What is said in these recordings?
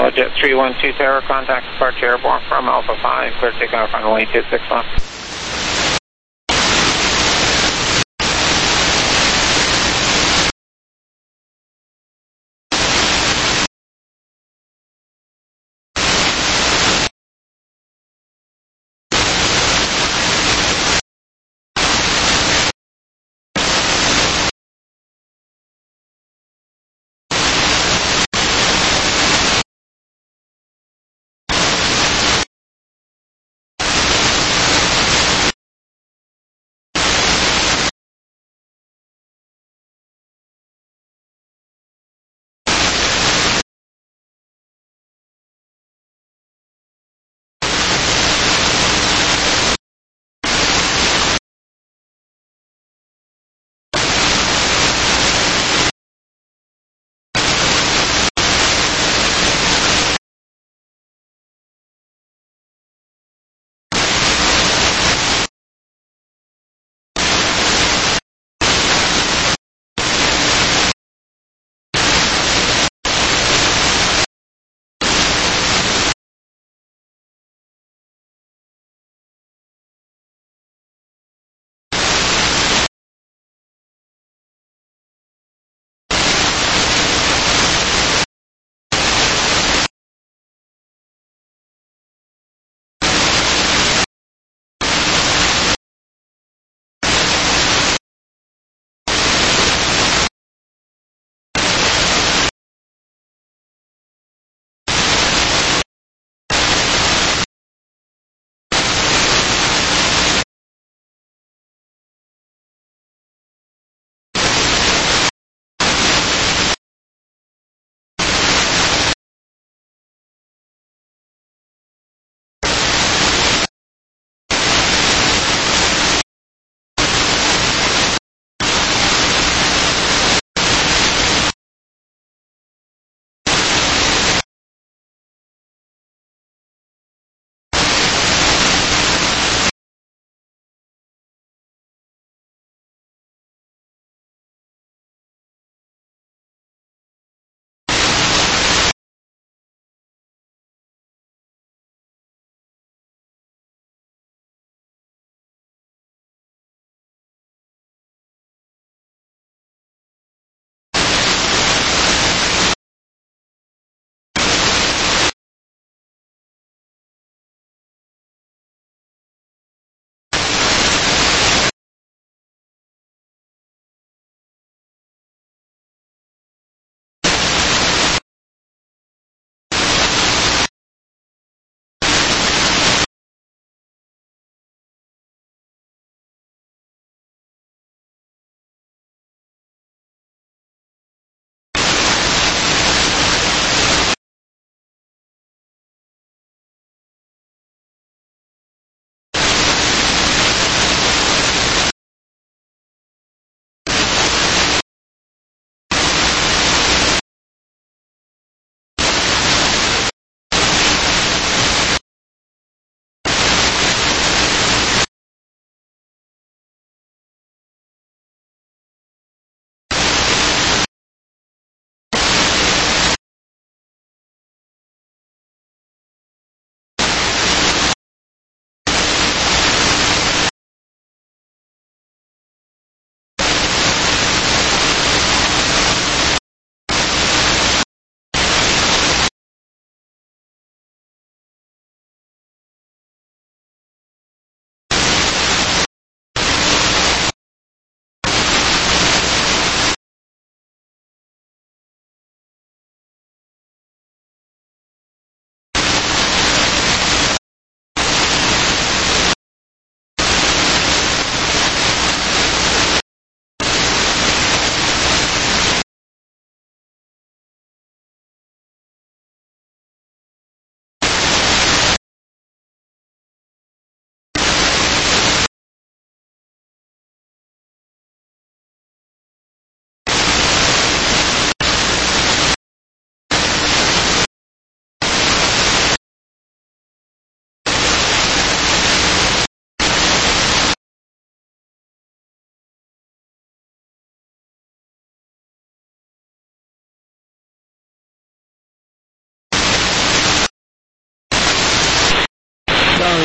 Jet 312 Tower, contact departure airborne from Alpha 5, clear takeoff runway 261.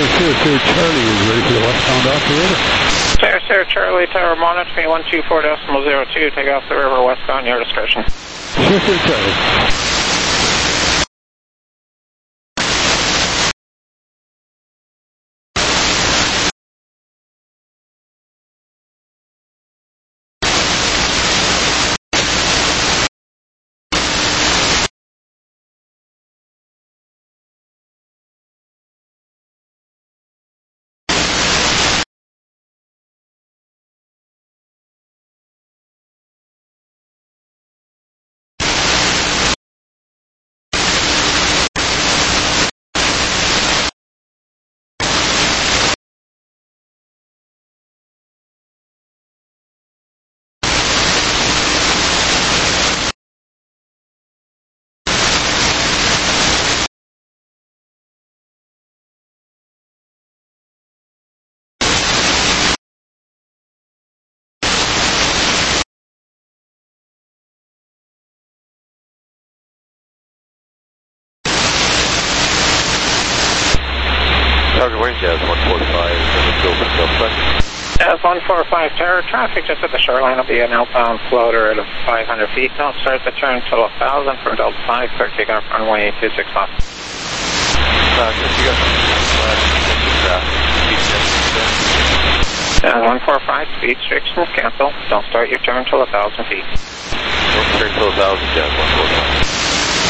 Sir Charlie is ready for the westbound operator. Sir Charlie, tower monitor me 124.02, take off the river westbound, your discretion. Sir Charlie. Jazz 145, Jazz 145, tower traffic just at the shoreline will be an outbound floater at 500 feet. Don't start the turn till 1,000 from Delta 5, clear takeoff runway 26 left. Jazz 145, speed restrictions cancel. Don't start your turn till 1,000 feet. Don't turn till 1,000, Jazz 145.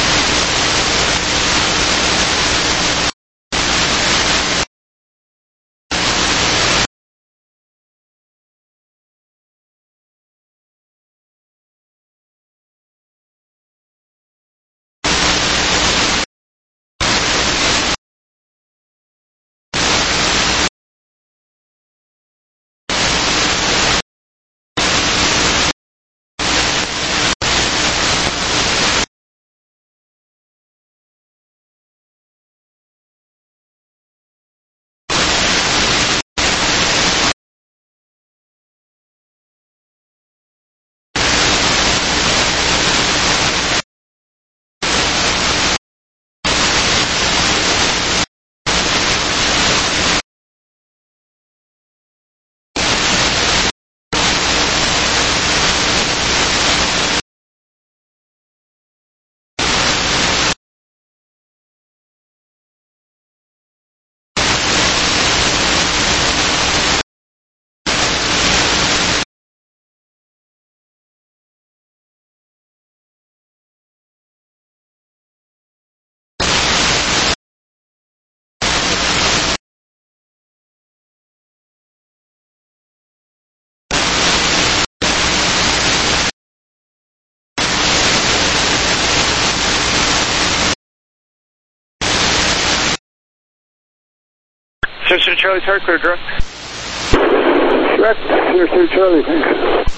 Sir Charlie, tower clear direct. Direct, Sir Charlie, thanks.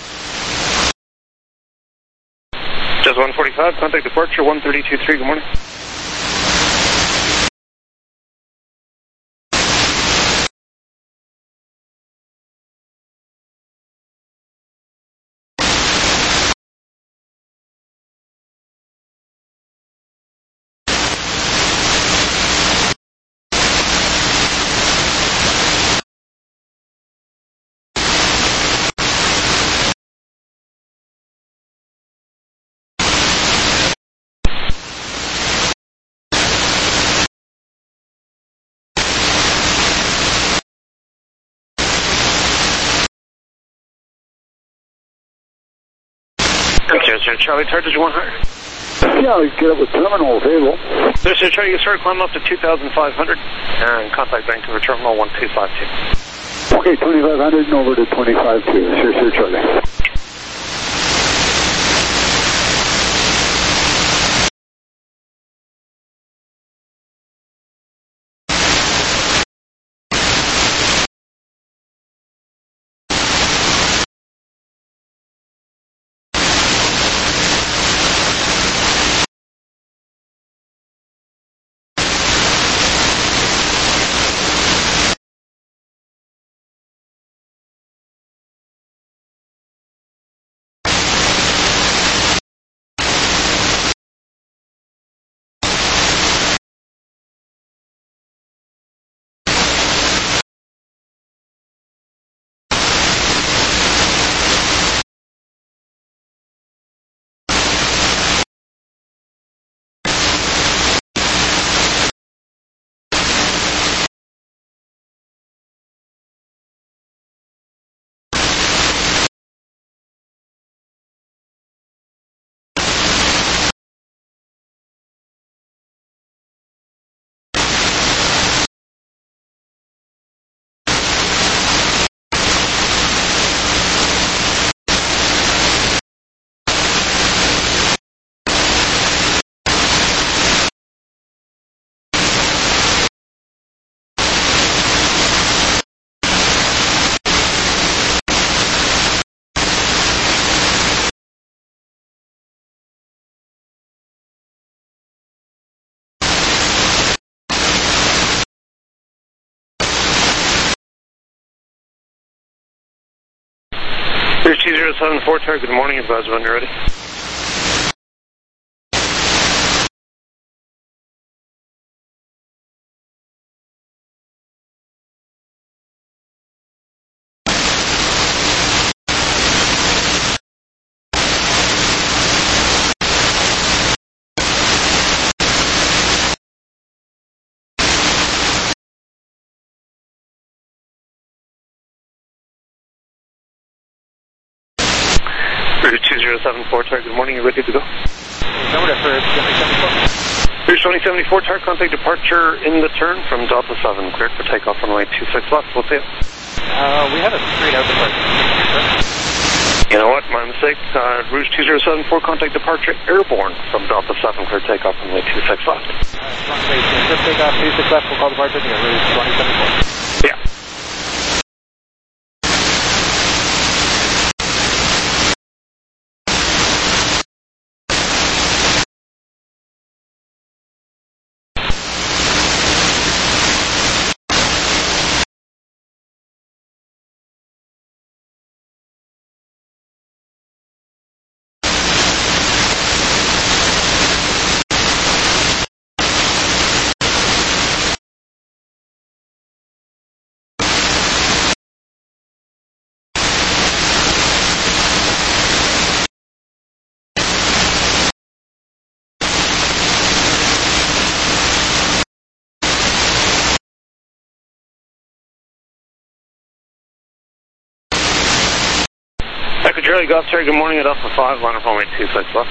Jazz 145, contact departure 132.3, good morning. Okay, Sir Charlie, tower, did you want higher? Yeah, we get up with terminal available. Sir Charlie, you start climbing up to 2,500 and contact Vancouver Terminal 1252. Okay, 2,500 and over to 25.2, Sir Charlie. Here's 2074, target, good morning, advise when you're ready. Here's 2074, target, good morning, you ready to go? Number for 2074. Here's 2074, target, contact departure in the turn from Delta 7, cleared for takeoff runway 26 left, we'll see you. We have a straight out departure. You know what, my mistake, Rouge 2074, contact departure airborne from Delta 7, cleared takeoff runway 26 left. Runway 26 takeoff, 26 left, we'll call departure, Rouge 2074. Yeah. Echo Charlie, Golf Charlie, good morning at Alpha 5, line up runway 26 left.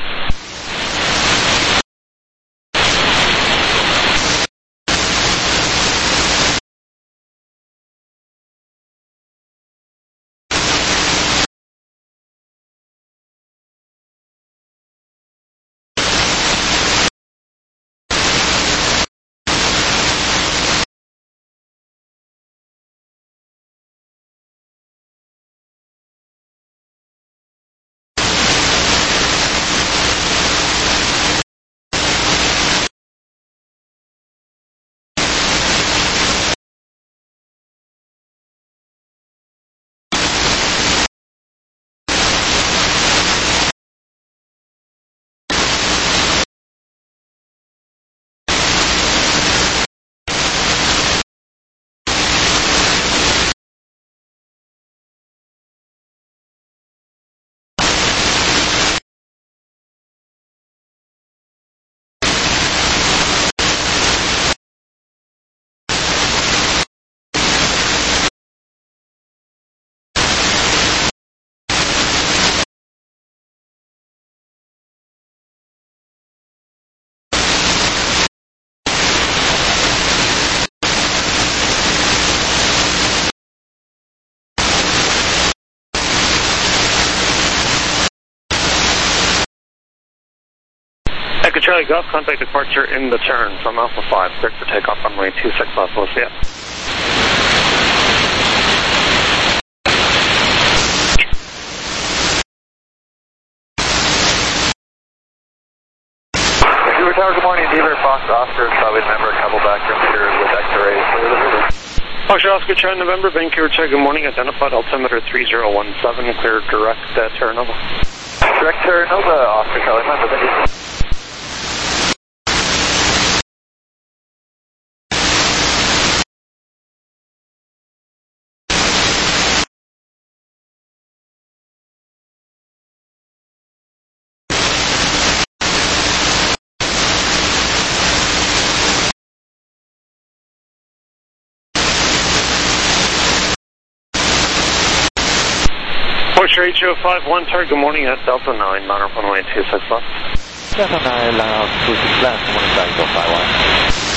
Echo Charlie, Golf, contact departure in the turn from Alpha 5, cleared for takeoff runway 26 left, we'll see you. Vancouver Tower, good morning, Beaver, Fox, Oscar, Solid member, couple back room here with X-ray. Fox Oscar, Charlie, November, Vancouver Tower, good morning, identified altimeter 3017, cleared direct Terra Nova. Direct Terra Nova, Oscar, Charlie, member, thank you. Porsche H051, target, good morning at Delta 9, line up runway 26 left. Delta 9, line up 26 left, good morning, flight Delta 51.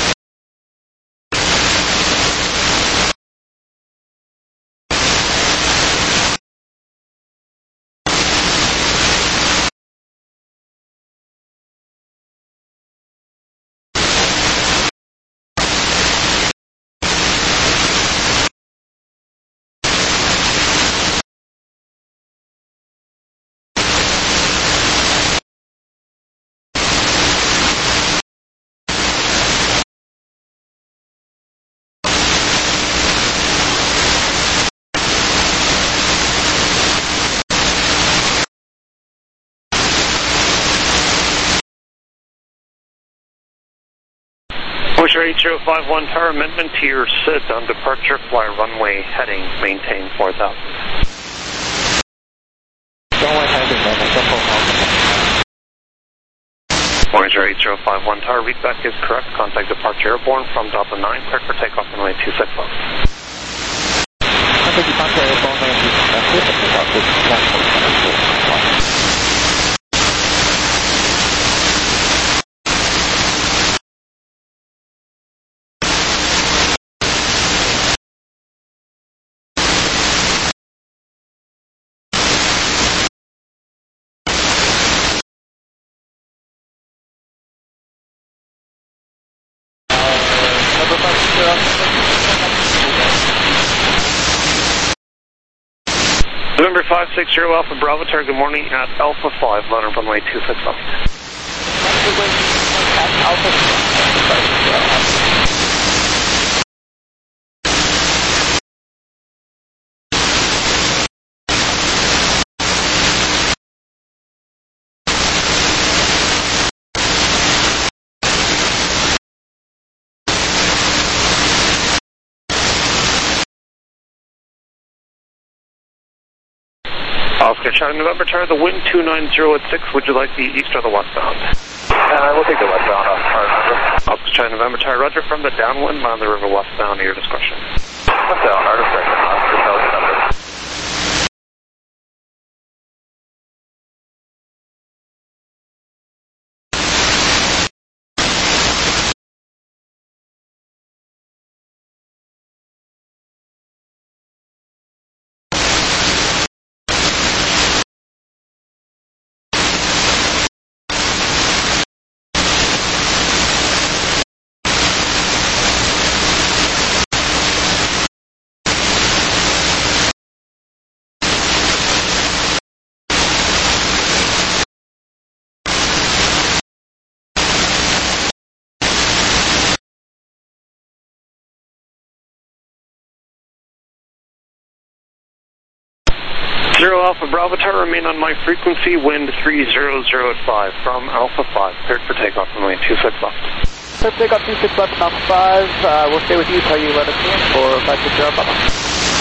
Voyager 8051 Tower, amendment to your SID on departure, fly runway heading, maintain 4000. Runway heading, Voyager 8051 Tower, readback is correct. Contact departure airborne from Delta 9, cleared for takeoff runway 26 left. Contact departure airborne, runway 26 left, cleared for takeoff with transport center 4. November 560 Alpha Bravo Tower, good morning at Alpha 5, line up runway 26 left. Oscar Charlie November Tower, the wind 290 at 6, would you like the east or the westbound? We'll take the westbound off November. Oscar Charlie November Tower, roger, from the downwind, on the river westbound at your discretion. Westbound, Oscar Charlie November. Zero Alpha Bravo Tower, remain on my frequency, wind 300 at 5, from Alpha 5, cleared for takeoff, runway 26 left. Cleared for takeoff 26 left, Alpha 5, we'll stay with you until you let us in for 560 Alpha.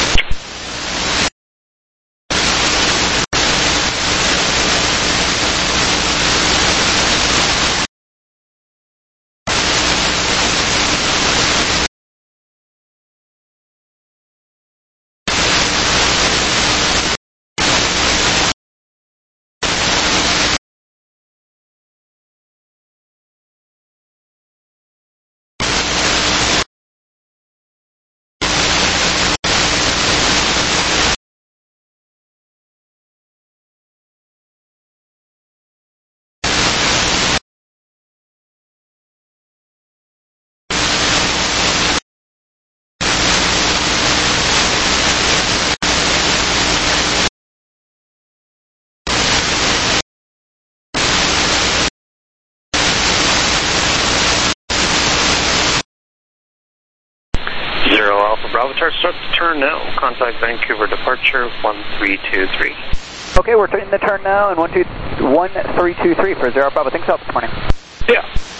Bravo Tower, start the turn now. Contact Vancouver departure 1323. Okay, we're in the turn now, and 1323 for Zero Bravo. Thanks, this morning. Yeah.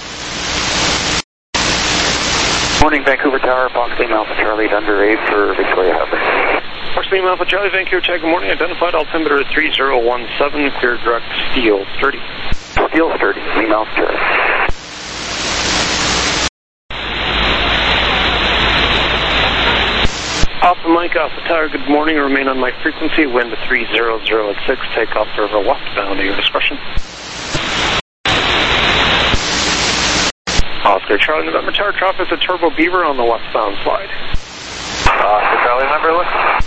Morning, Vancouver Tower, Fox Team Alpha Charlie, under 8 for Victoria Harbour. Fox Team Alpha Charlie, Vancouver Tower, good morning. Identified altimeter 3017, clear direct steel sturdy. Steel sturdy, Team Alpha Charlie. Alpha Mike, Alpha Tower, good morning. Remain on my frequency, wind 300 at 6, takeoff river westbound at your discretion. Oscar Charlie November Tower, traffic at Turbo Beaver on the westbound slide. Oscar Charlie November,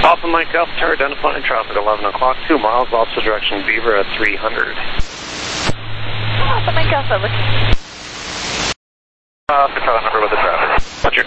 Alpha Mike Alpha Tower, identifying traffic 11 o'clock, 2 miles, opposite direction, Beaver at 300. Alpha Mike Alpha, looking. Control number with the traffic. Roger.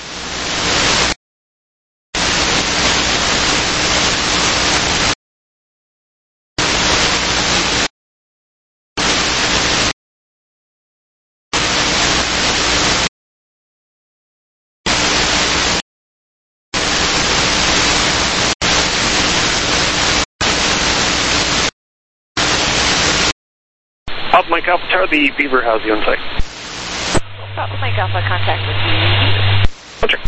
Alpha Mike Alpha Tower, the Beaver has you in sight. Alpha Mike Alpha, contact with you. Roger.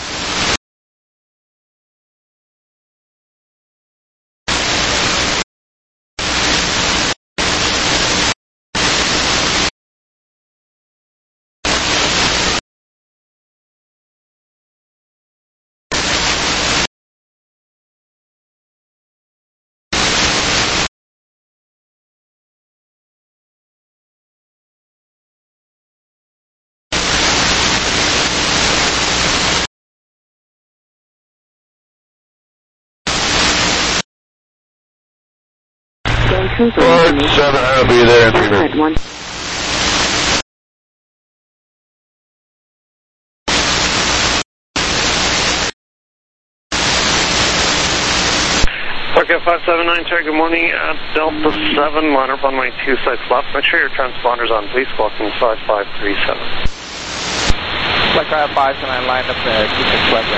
Ford 700 will be there in 3 minutes. Park 579, Terry, good morning at Delta 7, line up on my 26 left. Make sure your transponder's on, please, walking 5537. Like I have 579 lined up there, 26 left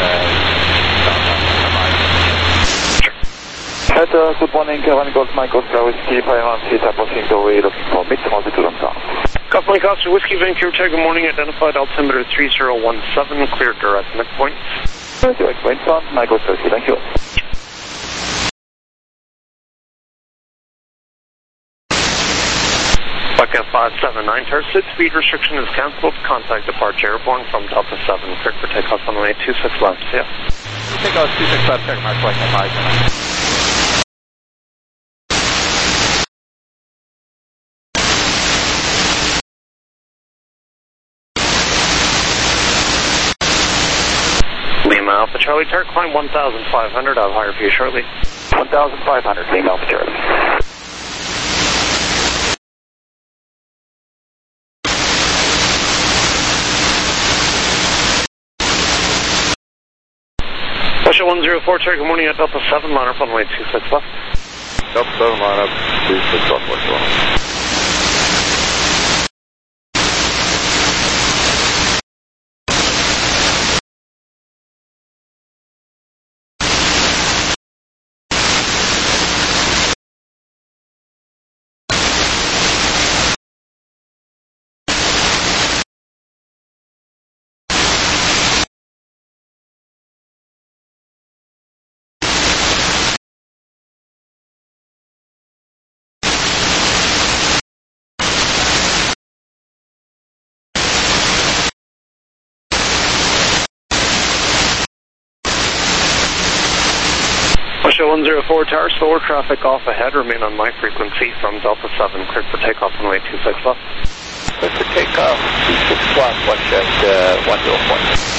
good morning, Kevin Golf, Mike Oscar, Whiskey, 516, approaching the way, looking for mid-altitude on south. Golf Mike Oscar, Whiskey, Vancouver, Terry, good morning, identified altimeter 3017, clear direct midpoint. Direct point on, Mike Oscar, thank you. Park 579, Tower, speed restriction is cancelled, contact departure airborne from Delta 7, clear for takeoff on the way 26 left, yeah. Takeoff 26 left, check mark, like 579. Alpha Charlie, Tower, climb 1,500, I'll hire for you shortly. 1,500, Lima Alpha Charlie. Russia 104, Terry, good morning at Delta 7, line up on the way 26 left. Delta 7, line up 26 left, what's going on? Russia 104, Tower, slower traffic off ahead, remain on my frequency from Delta 7, clear for takeoff on the way 26 left. Clear for takeoff, 26 left, watch at 104.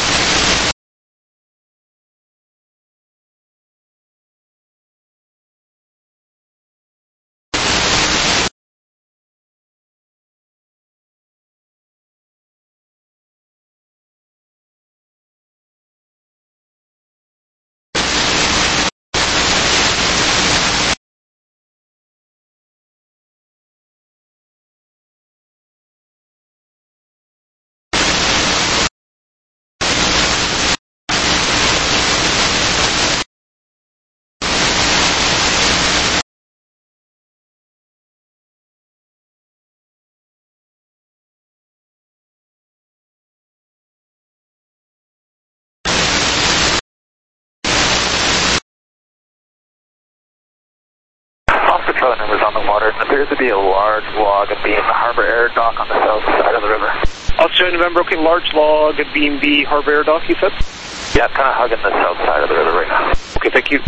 Control numbers on the water. It appears to be a large log of being the Harbor Air Dock on the south side of the river. Australia November, okay, large log at Beam B, Harbor Air Dock, you said? Yeah, kind of hugging the south side of the river right now. Okay, thank you.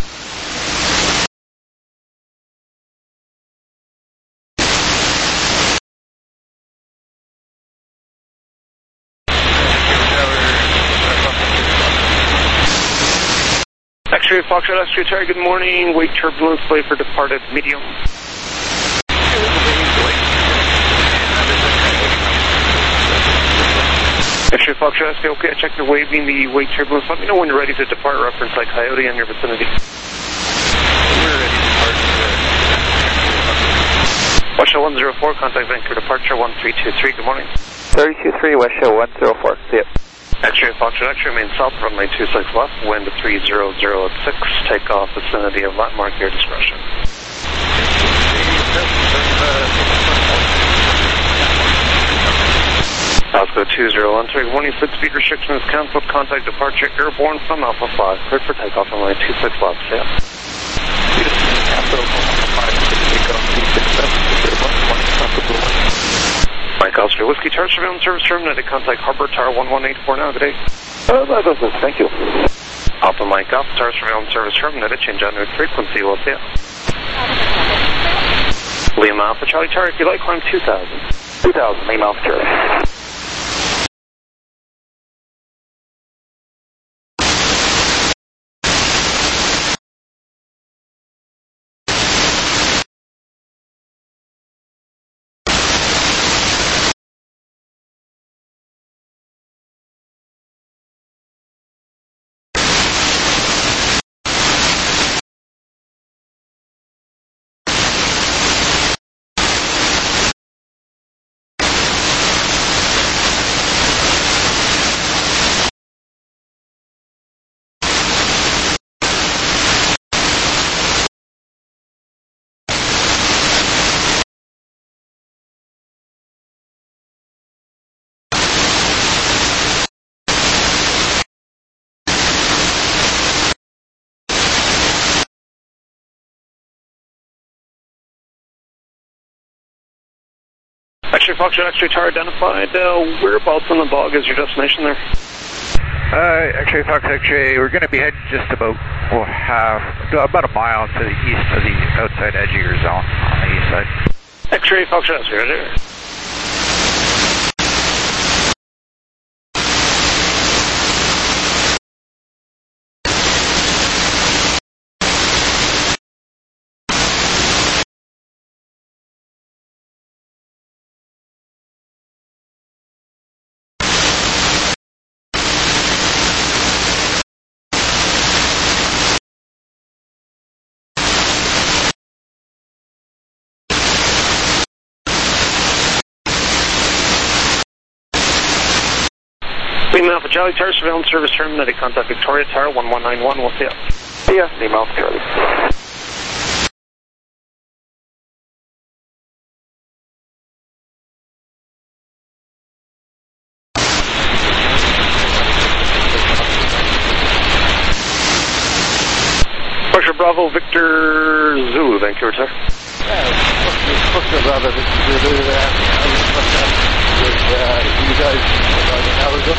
X-ray Foxtrot X-ray Tower, good morning. Wake turbulence, wait for departed medium. X-ray Foxtrot X-ray, okay, I checked the waving, the wake turbulence. Let me know when you're ready to depart, reference like Coyote in your vicinity. We're ready to depart. Westshell 104, contact Vancouver departure 1323, good morning. 32-3, Westshell 104, see it. X-ray Foxtrot X-ray, remain south, runway 26 left, wind 300 at 6, takeoff vicinity of landmark, your discretion. Osco 2013, good morning, 6 speed restriction is cancelled, contact departure airborne from Alpha 5, cleared for takeoff, runway 26 left, see ya. Mike Oscar Whiskey Tower Surveillance Service terminated. Contact Harbor Tower 1184 now. Good day. Thank you. Alpha Mike Alpha Tower Surveillance Service terminated. Change on new frequency. We'll see ya. Lima Alpha Charlie Tower, if you like, climb 2000. 2000, Lima Alpha Charlie. X-ray Foxtrot X-ray Tower identified. Whereabouts on the bog is your destination there? X-ray Fox X-ray, we're going to be heading just about about a mile to the east of the outside edge of your zone on the east side. X-ray Foxtrot X-ray, there. Lima Alpha Charlie Tower Surveillance Service terminated. Contact Victoria Tower 1191. We'll see ya. See ya, Lima Alpha Charlie. Pusher Bravo Victor Zulu, Vancouver Tower. Pusher Bravo Victor Zulu there. You guys about an hour ago.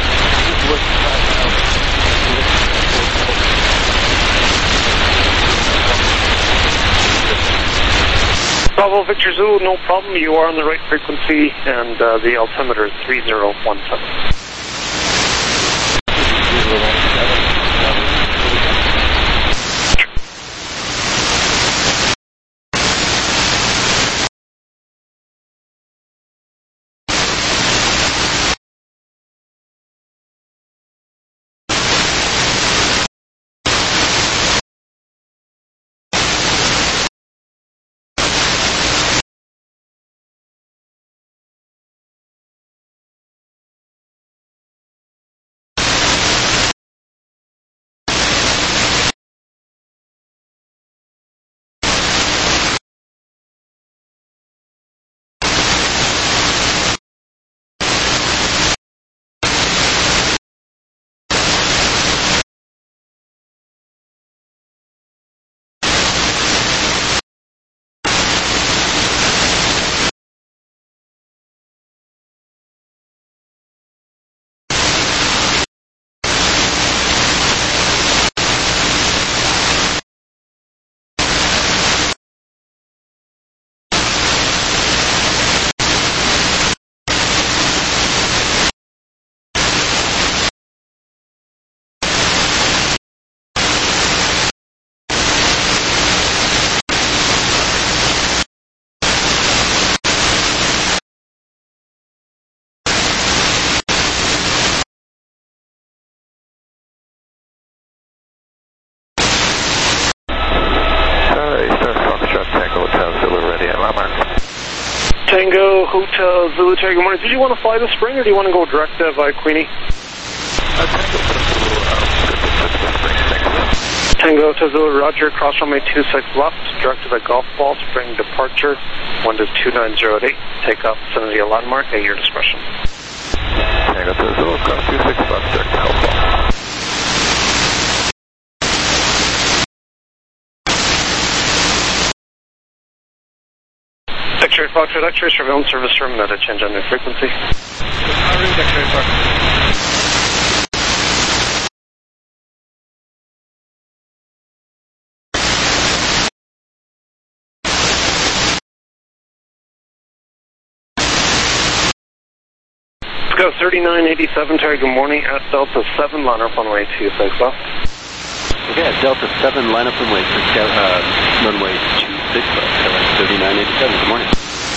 Bravo Victor Zulu, no problem. You are on the right frequency, and the altimeter is 3017. Hotel Zulu, good morning. Did you want to fly the spring or do you want to go direct via Queenie? Tango Hotel Zulu, roger, cross runway 26 left, direct to the golf ball, spring departure, 1-2908, take off, vicinity of landmark, at your discretion. Tango Hotel Zulu, cross 26 left, direct to golf ball. X-ray Foxtrot, X-ray surveillance service terminated, change on new frequency. X-ray Foxtrot. Go 3987, Terry, good morning, at Delta 7, line up runway 26 left. Okay, at Delta 7, line up runway 26 left, 3987, good morning.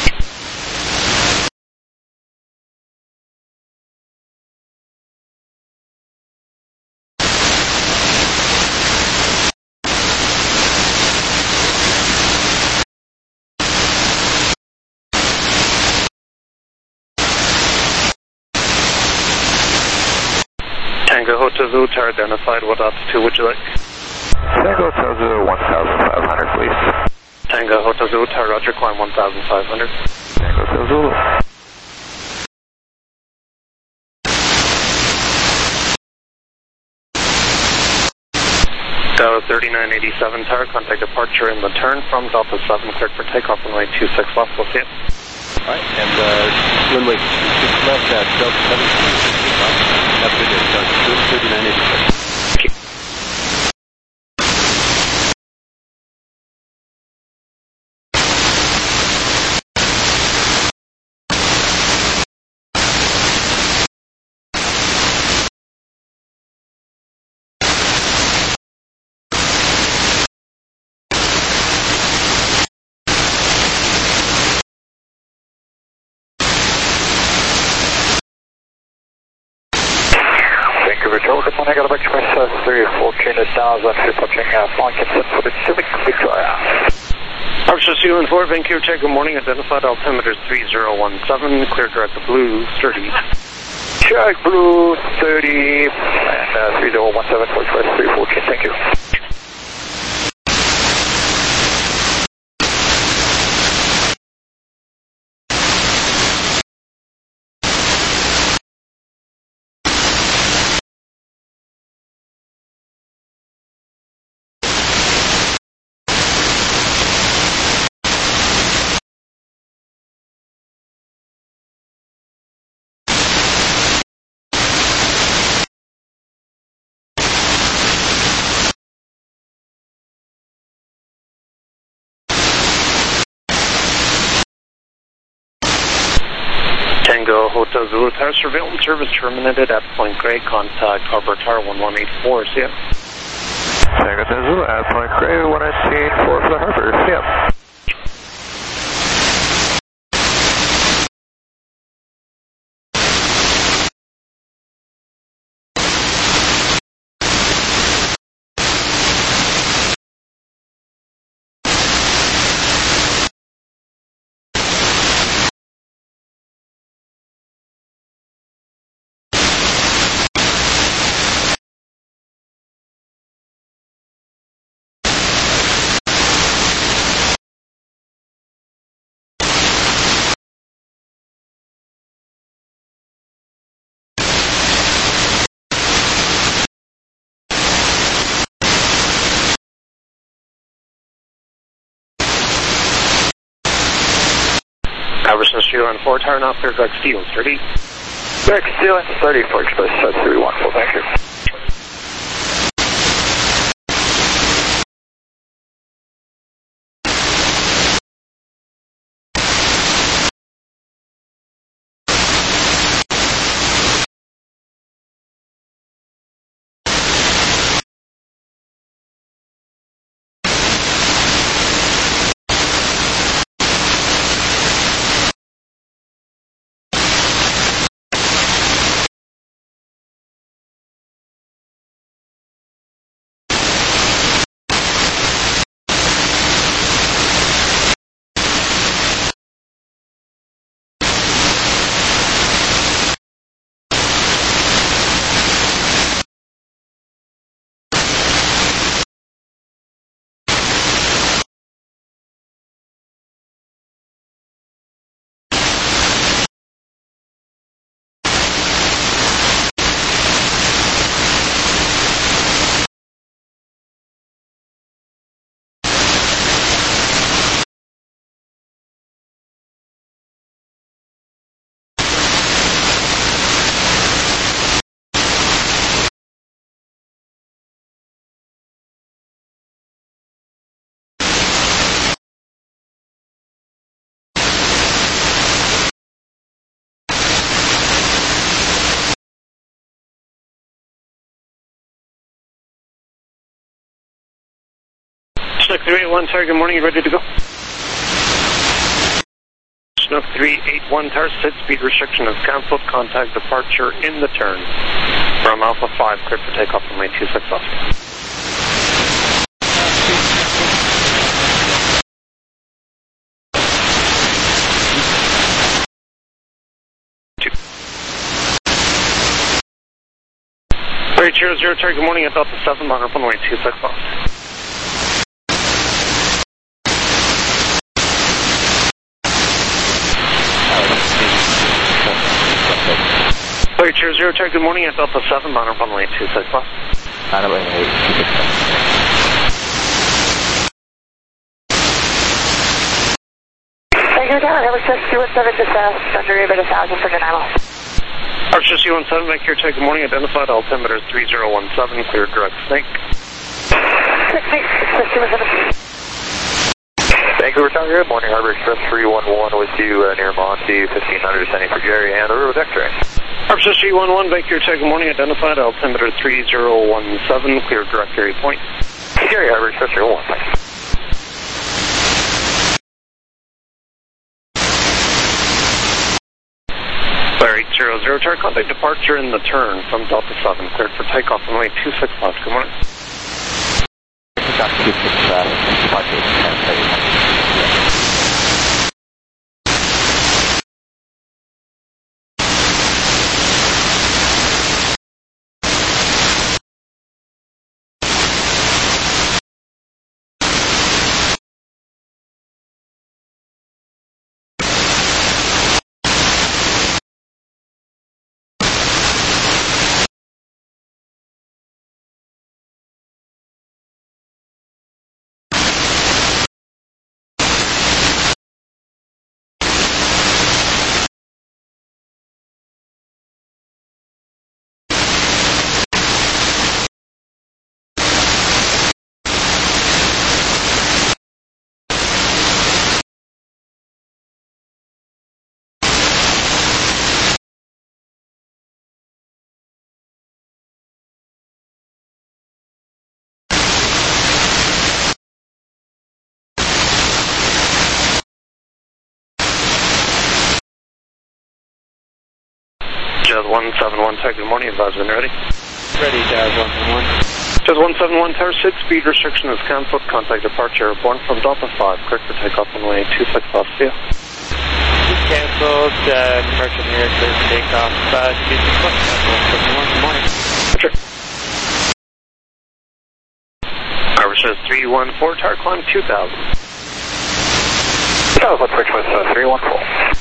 Tango Hotel Zulu, Tower identified, what altitude would you like? Tango Hotel Zulu, 1,500, please. Tango Hotel Zulu, Tower roger, climb 1,500. Tango Hotel Zulu. Delta 3987, Tower, contact departure in the turn from Delta 7, cleared for takeoff, runway 26 left, we'll see it. Alright, and runway 26 left at Delta 7, 26 left. Have a good day, Delta 3987. Good morning, I got a Express 314,000, approaching flying consent for the Civic Victoria. Archer Seal 4, Vancouver, check, good morning, identified altimeter 3017, clear direct to Blue 30. Check Blue 30, and 3017 for Express 314, thank you. Tango Hotel Zulu, Tower surveillance service terminated at Point Grey, contact Harbor Tower 1184, see ya. Tango Hotel Zulu, at Point Grey, 184 for the Harbor, see ya. Iverson Steel and 4, Tower now clear direct Steel 30. Direct Steel 30 for Express 314, thank you. Chinook 381 Tower, good morning, you ready to go? Chinook 381 Tower, set speed restriction is cancelled. Contact departure in the turn. From Alpha 5, cleared for takeoff from 26 Oscar. Alright, 00 Tower, good morning at Delta 7, on runway 26 Oscar. Alright, 00 Tower, good morning at Delta 7, on runway 26 Oscar. Thank you, Tower, Airway 217, just under about 1,000 for Nanaimo. Archer C17, make your take, good morning, identified altimeter 3017, clear direct snake. Vancouver Tower, good morning, Harbor Express 311 with you near Monty, 1500, descending for Jerry, and over with X-ray. Archer C11, make your take, good morning, identified altimeter 3017, clear direct area point. Jerry, Harbor Express 311, thanks. Alright, 00 Tower, contact departure in the turn from Delta 7, cleared for takeoff on runway 26 left, good morning. Jazz 171 Tower, good morning, advise when ready. Ready, Jazz 171. Jazz 171 Tower, set speed restriction is cancelled. Contact departure airborne from Delta 5, cleared for takeoff on runway 26 left, see ya. Cancelled, departure here, cleared for takeoff, 26 left, 171, good morning. Roger. Harbor says 314, Tower, climb 2000. Let's switch with 314.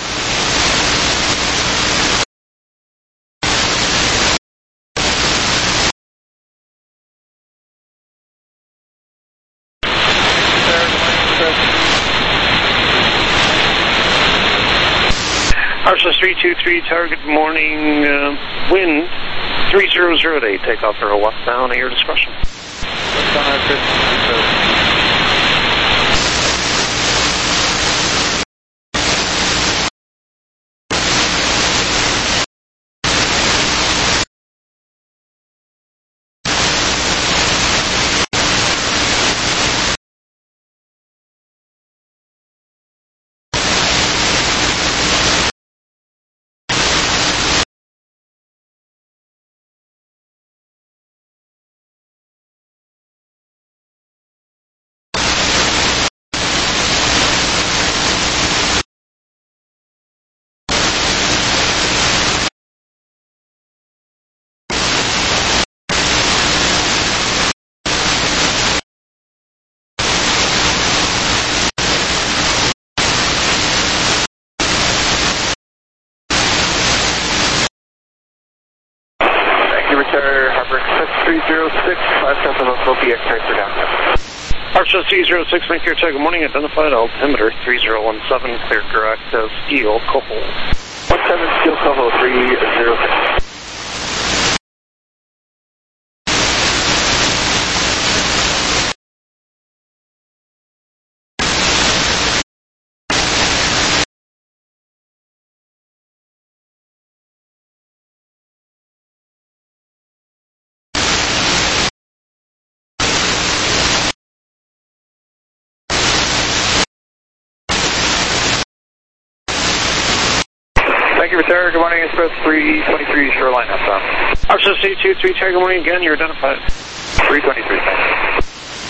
Archer 323 Tower, good morning, wind 3008, takeoff for a westbound at your discretion. Westbound Archer. Harbor Express 306, 57 Oklahoma, X-ray for downtown. Archer C06, make your check. Good morning, identified altimeter 3017, clear direct as Steel Coho. 17 Steel Coho 306. Thank you for Terra. Good morning, Express 323 Shoreline outbound. RCC23 Terra, good morning again. You're identified. 323, thanks.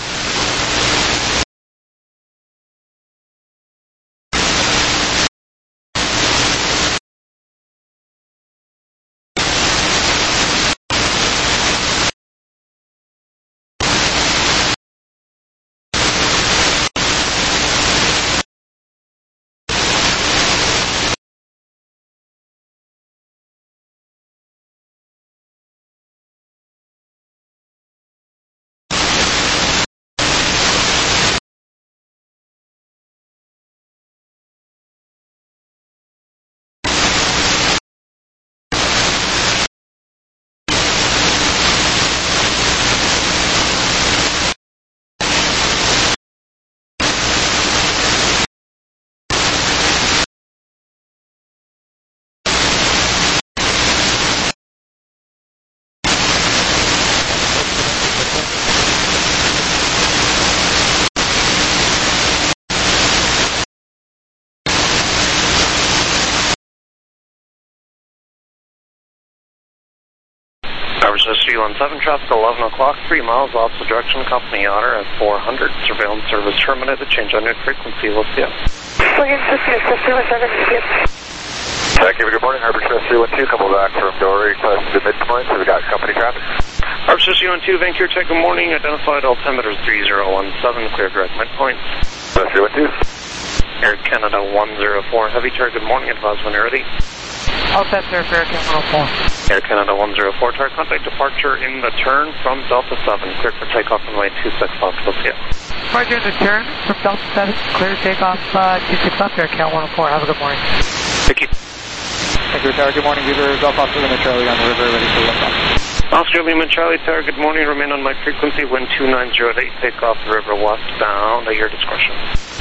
C17 traffic 11 o'clock, 3 miles off the direction, company otter at 400. Surveillance service terminated. Change on new frequency. We'll see you. Thank you. Good morning, Harbor Express 312. Couple back from Dory to the midpoint, so we got company traffic. Harbor Express 312, Vancouver, Tech, good morning. Identified altimeter 3017, clear direct midpoint. 312. Air Canada 104, heavy turret, good morning. Advise when you're ready. Altimeter for Air Canada 104. Air Canada 104, target contact departure in the turn from Delta 7. Clear for takeoff runway 26 left. We'll see you. Roger, in the turn from Delta 7. Clear takeoff 26 left. Air Canada 104. Have a good morning. Thank you. Thank you, Tower. Good morning. Weaver, Golf Oscar Lima Charlie on the river, ready for liftoff. Oscar Lima Charlie, Tower, good morning. Remain on my frequency. Wind 2908. Take off the river westbound at your discretion.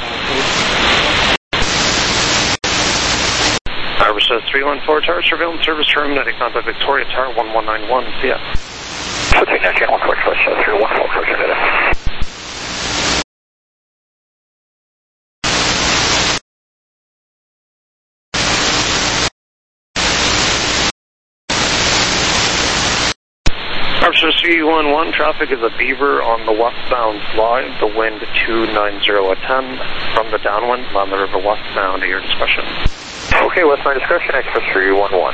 Harbor says 314 Tower, surveillance service terminated. Contact Victoria Tower 1191. See ya. Switching that channel 1 Express 314 terminated. Harbor 311, traffic is a Beaver on the westbound slide. The wind 290 at 10. From the downwind on the river westbound at your discretion. Okay, what's my discretion? Express 311.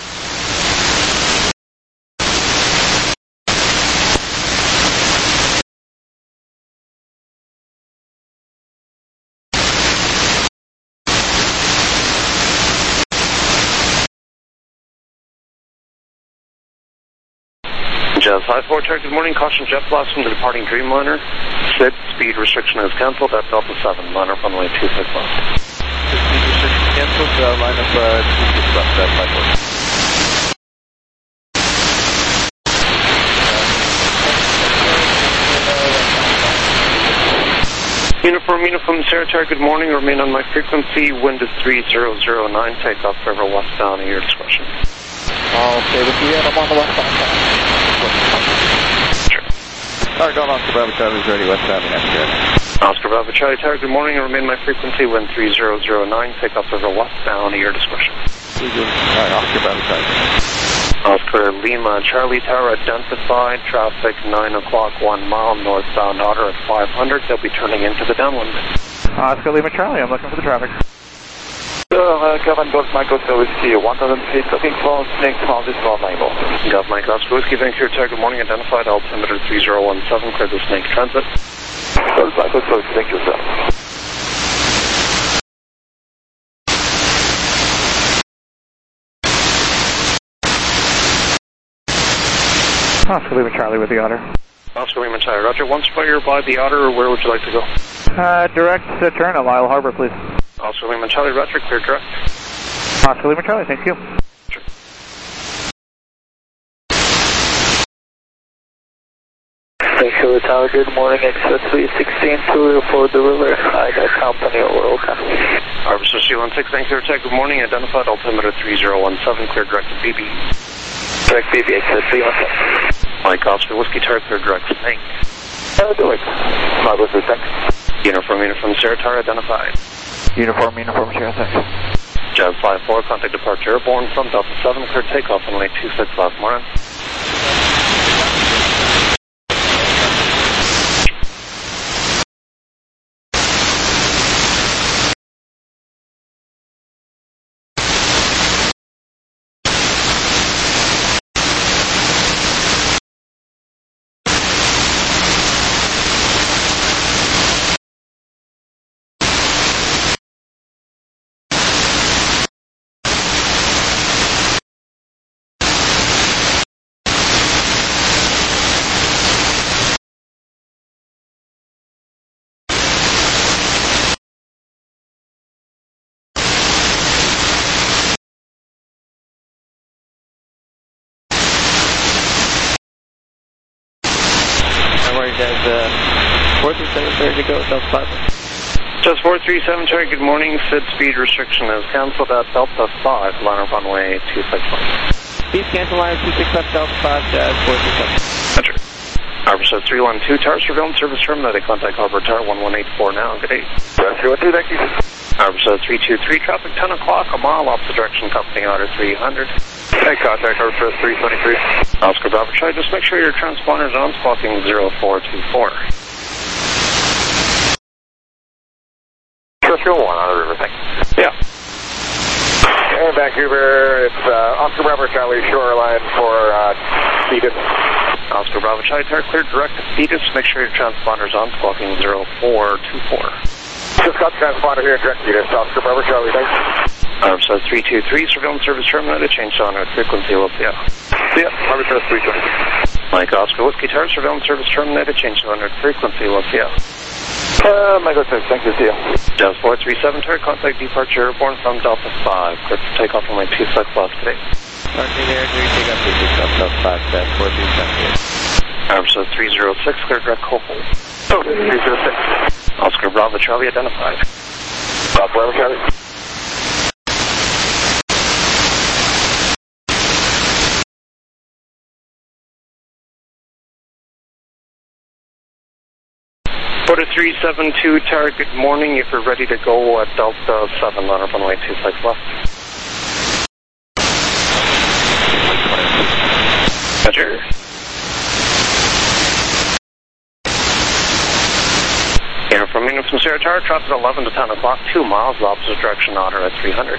Jazz 54, good morning. Caution jet blast from the departing Dreamliner. SID speed restriction is cancelled at Delta 7. Line up runway 26 left. Speed restriction cancelled. Line up 26 left. That's 54. Uniform Sarah Tower, good morning. Remain on my frequency. Wind is 3009. Takeoff river westbound at your discretion. Okay, with you, and I'm on the westbound side. Sure. Alright, going Oscar Bravo Charlie is ready westbound and after. Oscar Bravo Charlie Tower, good morning. Remain my frequency. Wind 3009. Takeoff river westbound at your discretion. Alright, Oscar Bravo Charlie. Oscar Lima Charlie Tower, identified. Traffic 9 o'clock, 1 mile northbound otter at 500. They'll be turning into the downwind. Oscar Lima Charlie, I'm looking for the traffic. Government Golf Michael Service here, 1,000 feet, looking for Snake Transit for Mabel. Golf Mike Oscar Whiskey, Vancouver Tower, good morning. Identified altimeter 3017, clear the Snake Transit. Golf Michael Service, thank you, sir. Oscar Lima Charlie with the Otter. Oscar Lima Charlie, Roger. Once you're by the Otter, where would you like to go? Direct turn at Lyle Harbor, please. Oscar Lima Charlie, Roger. Clear direct. Oscar Lima Charlie, thank you. Sure. Vancouver Tower, good morning. Express 316 to report the river. I got company over, okay. Harbor 316, Vancouver Tech, good morning. Identified altimeter 3017, clear direct to BB. Direct BB, Express 316. Mike Oscar Whiskey Tower, clear direct to Snake. How do it? Margaret, thanks. Uniform Sarah Tower, identified. Uniform Sheriff, thanks. Jazz 54, contact departure airborne from Delta 7, clear takeoff on runway 26 last morning. Jazz 437, ready to go, Delta 5. Jazz 437, sorry, good morning. SID speed restriction is cancelled at Delta 5, liner runway 261. Speed cancel, liner 265, Delta 5, Jazz 437. Roger. Harbor South 312, tower surveillance service terminated. Contact Harbor Tower 1184 now. Good day. South 312, thank you. Harbor South 323, traffic 10 o'clock, a mile opposite direction, company order 300. Hey, contact Harbor South 323. Oscar Bravo Charlie, just make sure your transponder is on, squawking 0424. Terrestrial 1 on the river, thank you. Yeah. And Vancouver, it's Oscar Bravo Charlie, shoreline for Thetis. Oscar Bravo Charlie, tower cleared direct to Thetis. Make sure your transponder is on, squawking 0424. Just got transponder here at direct Thetis. Oscar Bravo Charlie, thanks. Harbor South 323, surveillance service terminated. Change on our frequency, we'll see ya. See ya, Harbor South 320. Mike Oscar Whiskey Tower, surveillance service terminated. Change on our frequency, we'll see ya. Michael 6, thank you, see ya. Jazz 437, tower, contact departure airborne from Delta 5. Clear for takeoff on my 26 left today. Parking there, take up 26 Delta 5, Jazz 437. Harbor South 306, clear direct Copal. Oh, 306. Oscar Bravo Charlie identified. Bravo Charlie. Order 372, tower, good morning. If you're ready to go at Delta 7, line up on way 26 left. Roger. Here from Sierra Tower, traffic 11 to 10 o'clock, 2 miles, opposite direction, order at 300.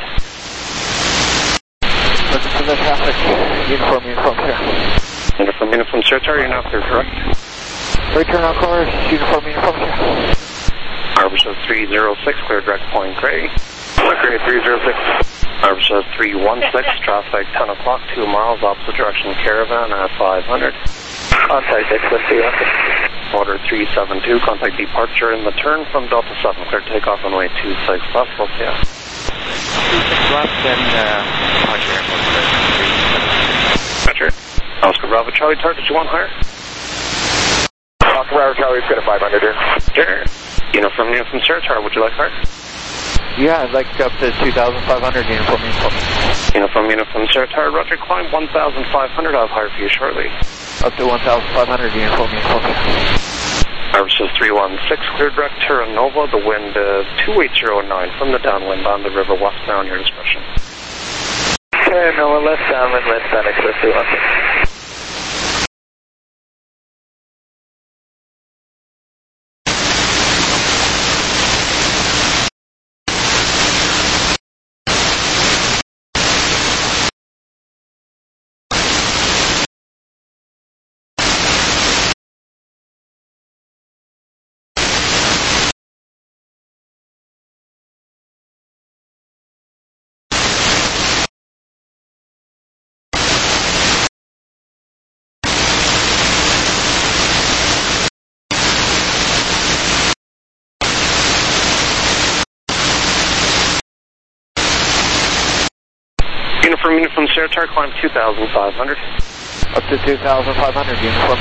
Looking for the traffic. Uniform here. From Sierra Tower, you're now clear, correct? Return on course, uniform here. Harbor South 306, clear direct Point Grey. Grey 306. Harbor South 316, traffic 10 o'clock, 2 miles, opposite direction, Caravan at 500. Contact X1 Order 372, contact departure in the turn from Delta 7, clear takeoff on way 26 left, we'll see ya. 26 left, then departure airport, 372. Roger. Oscar Bravo Charlie, tower, did you want higher? Oscar Bravo Charlie's got a 500 here. Sure. From Sierra Tower, would you like higher? Yeah, I'd like up to 2,500 uniform. From Sierra Tower, Roger, climb 1,500, I'll hire for you shortly. Up to 1,500 uniform. Harbor South 316, clear direct Terra Nova, the wind 2809 from the downwind on the river westbound, your discretion. Okay, Nova, left downwind, Express 316. From Sierra Tower, climb 2,500. Up to 2,500 uniform.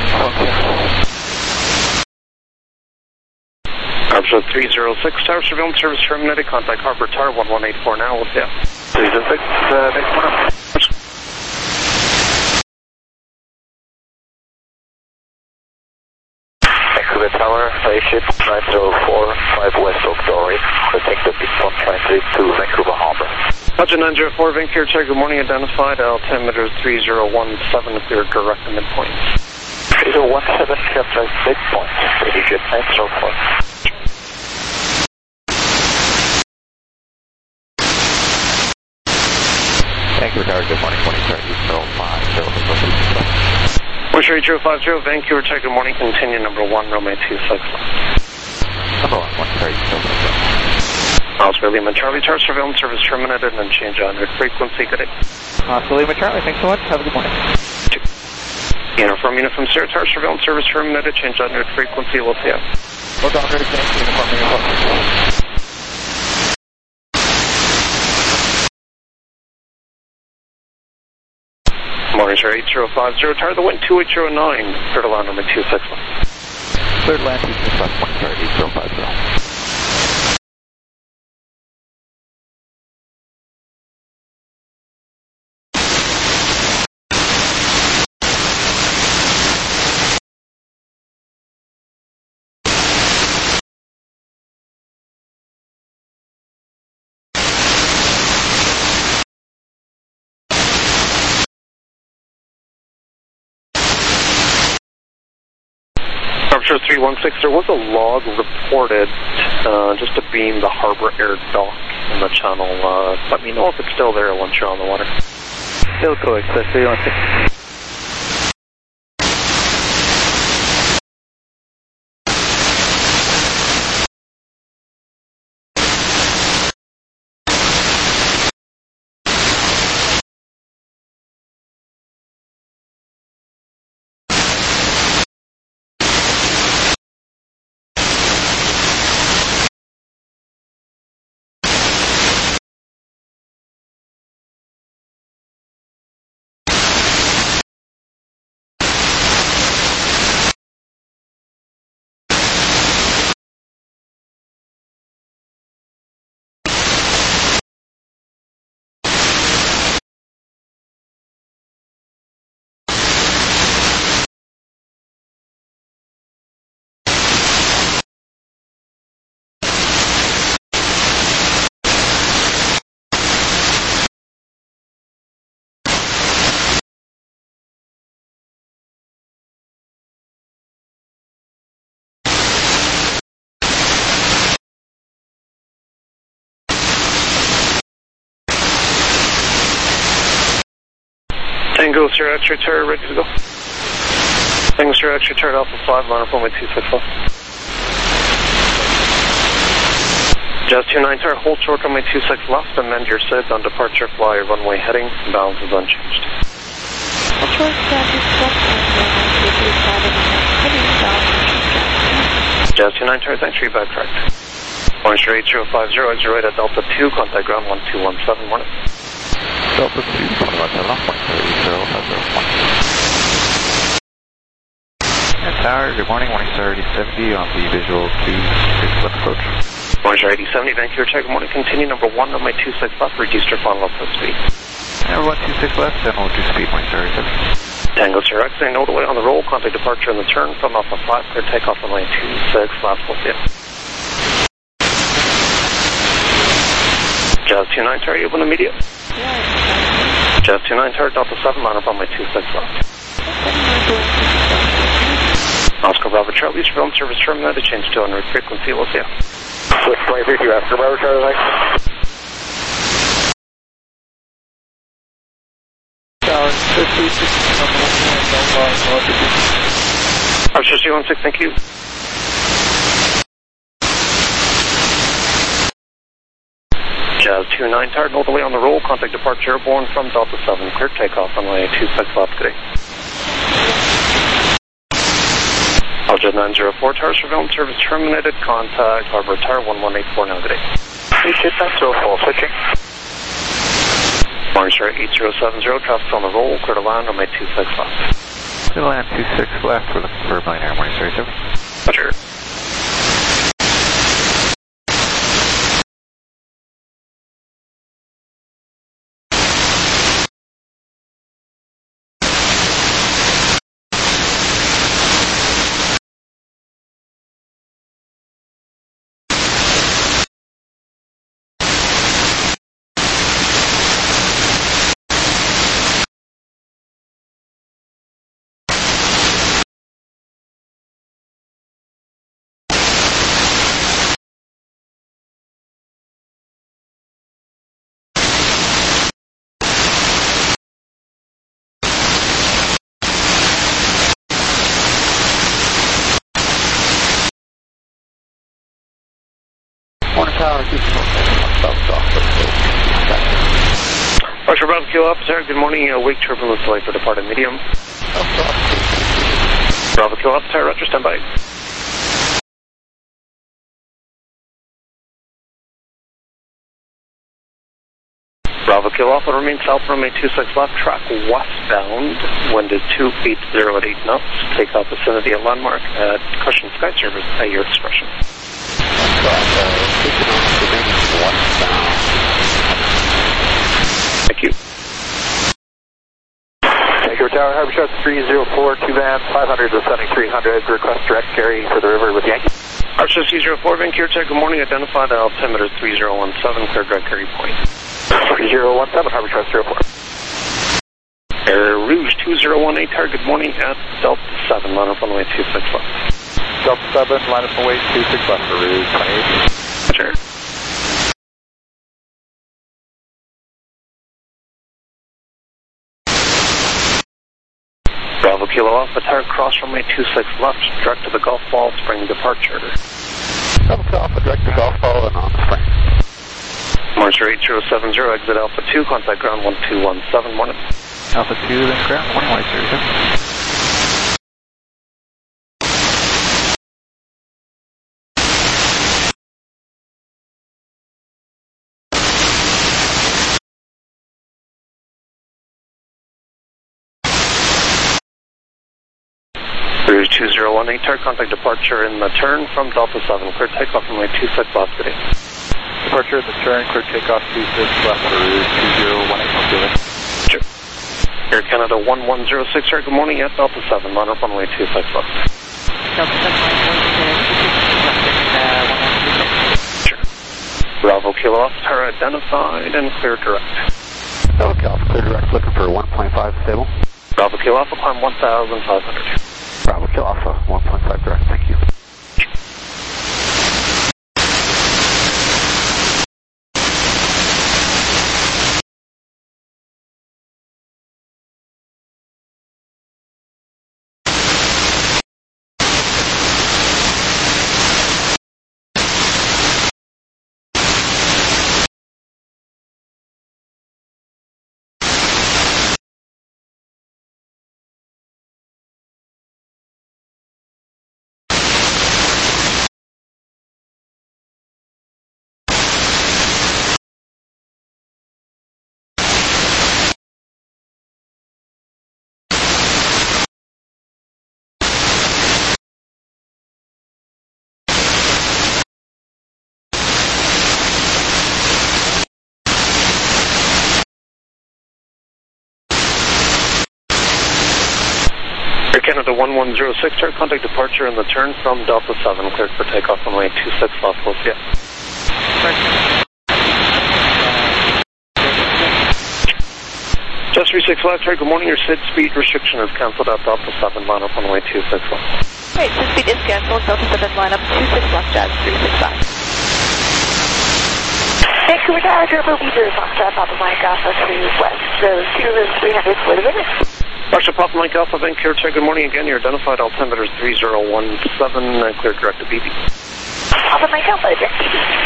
Harbor South 306, tower surveillance service terminated. Contact Harbor Tower 1184 now. We'll see ya. 306, next one up. Vancouver Tower, spaceship 9045 West Oak Dory. I think that is 193 to Vancouver Harbor. Roger 904, Vancouver, check, good morning, identified, altimeter 3017, clear direct to midpoint. 3017, kept as midpoint, pretty good, and so forth. Vancouver Tower, good morning, 2030, 050. Moisture 8050, Vancouver, check, good morning, continue number 1, runway 26 left. Number 1, 130, 050. Oscar Lima Charlie, tower surveillance service terminated and change on your frequency. Good day. Oscar Lima Charlie, thanks so much. Have a good morning. Uniform Uniform Sierra, tower surveillance service terminated, change on your frequency. We'll see you. Hold on, ready, thanks. Uniform Uniform. Morning, sir, 8050, tower the wind 2809, clear to land number 26 left. Clear to land 26 left, 130, 050. Archer 316, there was a log reported just to beam the Harbor Air dock in the channel. Let me know if it's still there once you're on the water. Still correct, sir. 316. Tango, Sierra X-ray turret, ready to go. Tango, Sierra X-ray turret, Alpha 5, line up runway 26 left. Jazz 29 turret, hold short runway 26 left, amend your SID on departure, fly your runway heading, balance is unchanged. Jazz 29 turret, thanks for your back track. Moisture 8050, exit right at Delta 2, contact ground 1217, morning. Delta 2, 21 Tower, good morning, 3070 on the visual 26 left approach. Moisture 8070, Vancouver, check, good morning, continue number 1, runway 26 left, reduce your final up speed. Number 126 left, and we'll reduce speed, 3070. Tango, Sierra X, no delay on the roll, contact departure in the turn from Alpha 5, clear takeoff on line 26, last we'll see you. Jazz 29 tower, you open immediate. Jazz 29 tower, Delta 7, line up on my 26 left. Oscar Bravo Charlie, surveillance service terminated, change to en route frequency, we'll see you. Swift 23, Oscar Bravo Charlie, Archer 316, thank you. Jazz 29 tower, all the way on the roll, contact departure airborne from Delta 7, clear takeoff on runway 26 left today. Alger 904 tower, surveillance service terminated, contact Harbor Tower 1184 now today. Appreciate that, so full switching. Moisture 8070, traffic on the roll, clear to land, runway 26 left. Clear to land 26 left, we're looking for Millionaire, morning, 3070. Roger. Tower, South Roger, Bravo Kilo Officer, good morning. Wake turbulence delay for departed medium. Bravo Kilo Officer, Roger, stand by. Bravo Kilo Alpha, remain south, runway 26 left, track westbound, wind is 280 at 8 knots, takeoff vicinity at landmark at Cushion Sky Service at your discretion. Thank you. Vancouver Tower, Harbor Shots 304, 2 van, 500 to 7300, request direct carry for the river with Yankee. Archer C04, Vancouver Tower, good morning, identified at altimeter 3017, clear direct carry point. 3017, Harbor Shots 304. Air Rouge 2018, tower, good morning, at Delta 7, line up runway 26 left. Delta 7, line up runway 26 left for Rouge 2018. Sure. Bravo Kilo Alpha, tower, cross runway 26 left, direct to the Gulf Ball, spring departure. Bravo Kilo Alpha, direct to Gulf Ball and on spring. Marcher 8070, exit Alpha 2, contact ground 1217, morning. Alpha 2, then ground 1107. Rouge 2018, tower, contact departure in the turn from Delta 7, clear takeoff runway 26 left today. Departure at the turn, clear takeoff 26 left for Rouge 2018. Sure. Air Canada 1106, sir, good morning, at Delta 7, line up runway 26 left. Delta 7, Sure. Bravo Kilo Alpha, tower identified and clear direct. Bravo Kilo Alpha, clear direct, looking for 1.5 stable. Bravo Kilo Alpha, climb 1500. Bravo Kilo Alpha, 1.5 direct, thank you. Air Canada 1106, sir, contact departure in the turn from Delta 7, cleared for takeoff runway 26 left, we'll see ya. Just 36 left, sir, good morning, your SID speed restriction is cancelled at Delta 7, line up runway 26 left. Wait, SID speed is cancelled, Delta 7, line up 26 left, Jazz 365. Vancouver Tower, Turbo Beaver, Foxtrot, Papa Mike Alpha to West, Rose 300 for the river. Marshal Papa Mike Alpha, Vancouver, sir, good morning again, you're identified altimeter 3017, clear direct to BB. Papa Mike Alpha, direct to BB.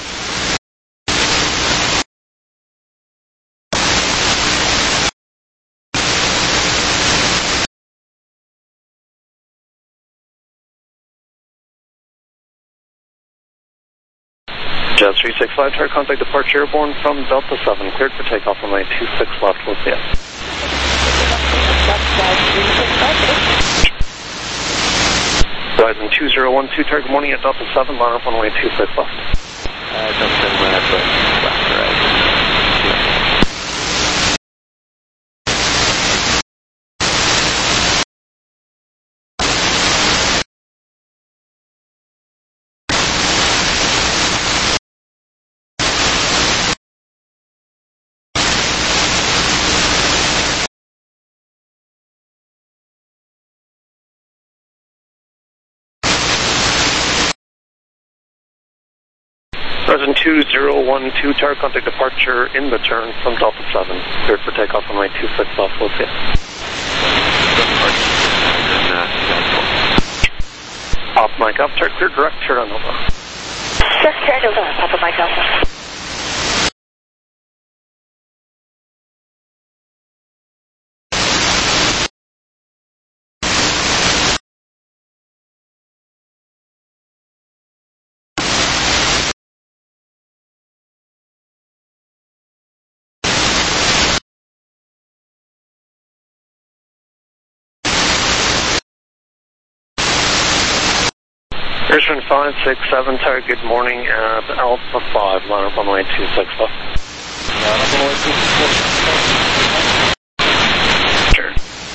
Jazz 365, tower, contact departure airborne from Delta 7, cleared for takeoff runway 26 left, we'll see ya. Horizon 2012, tower, good morning at Delta 7, line up runway 26 left. Delta 7, line up left, horizon. Horizon 2012, tower, contact departure in the turn from Delta 7, cleared for takeoff runway 26 left, we'll see ya. Papa Mike Alpha, Pop Mike up, turn clear direct, turn on over. Direct turn over, Papa Mike Richmond 567, tower, good morning at Alpha 5, line up runway 26 left. Sure.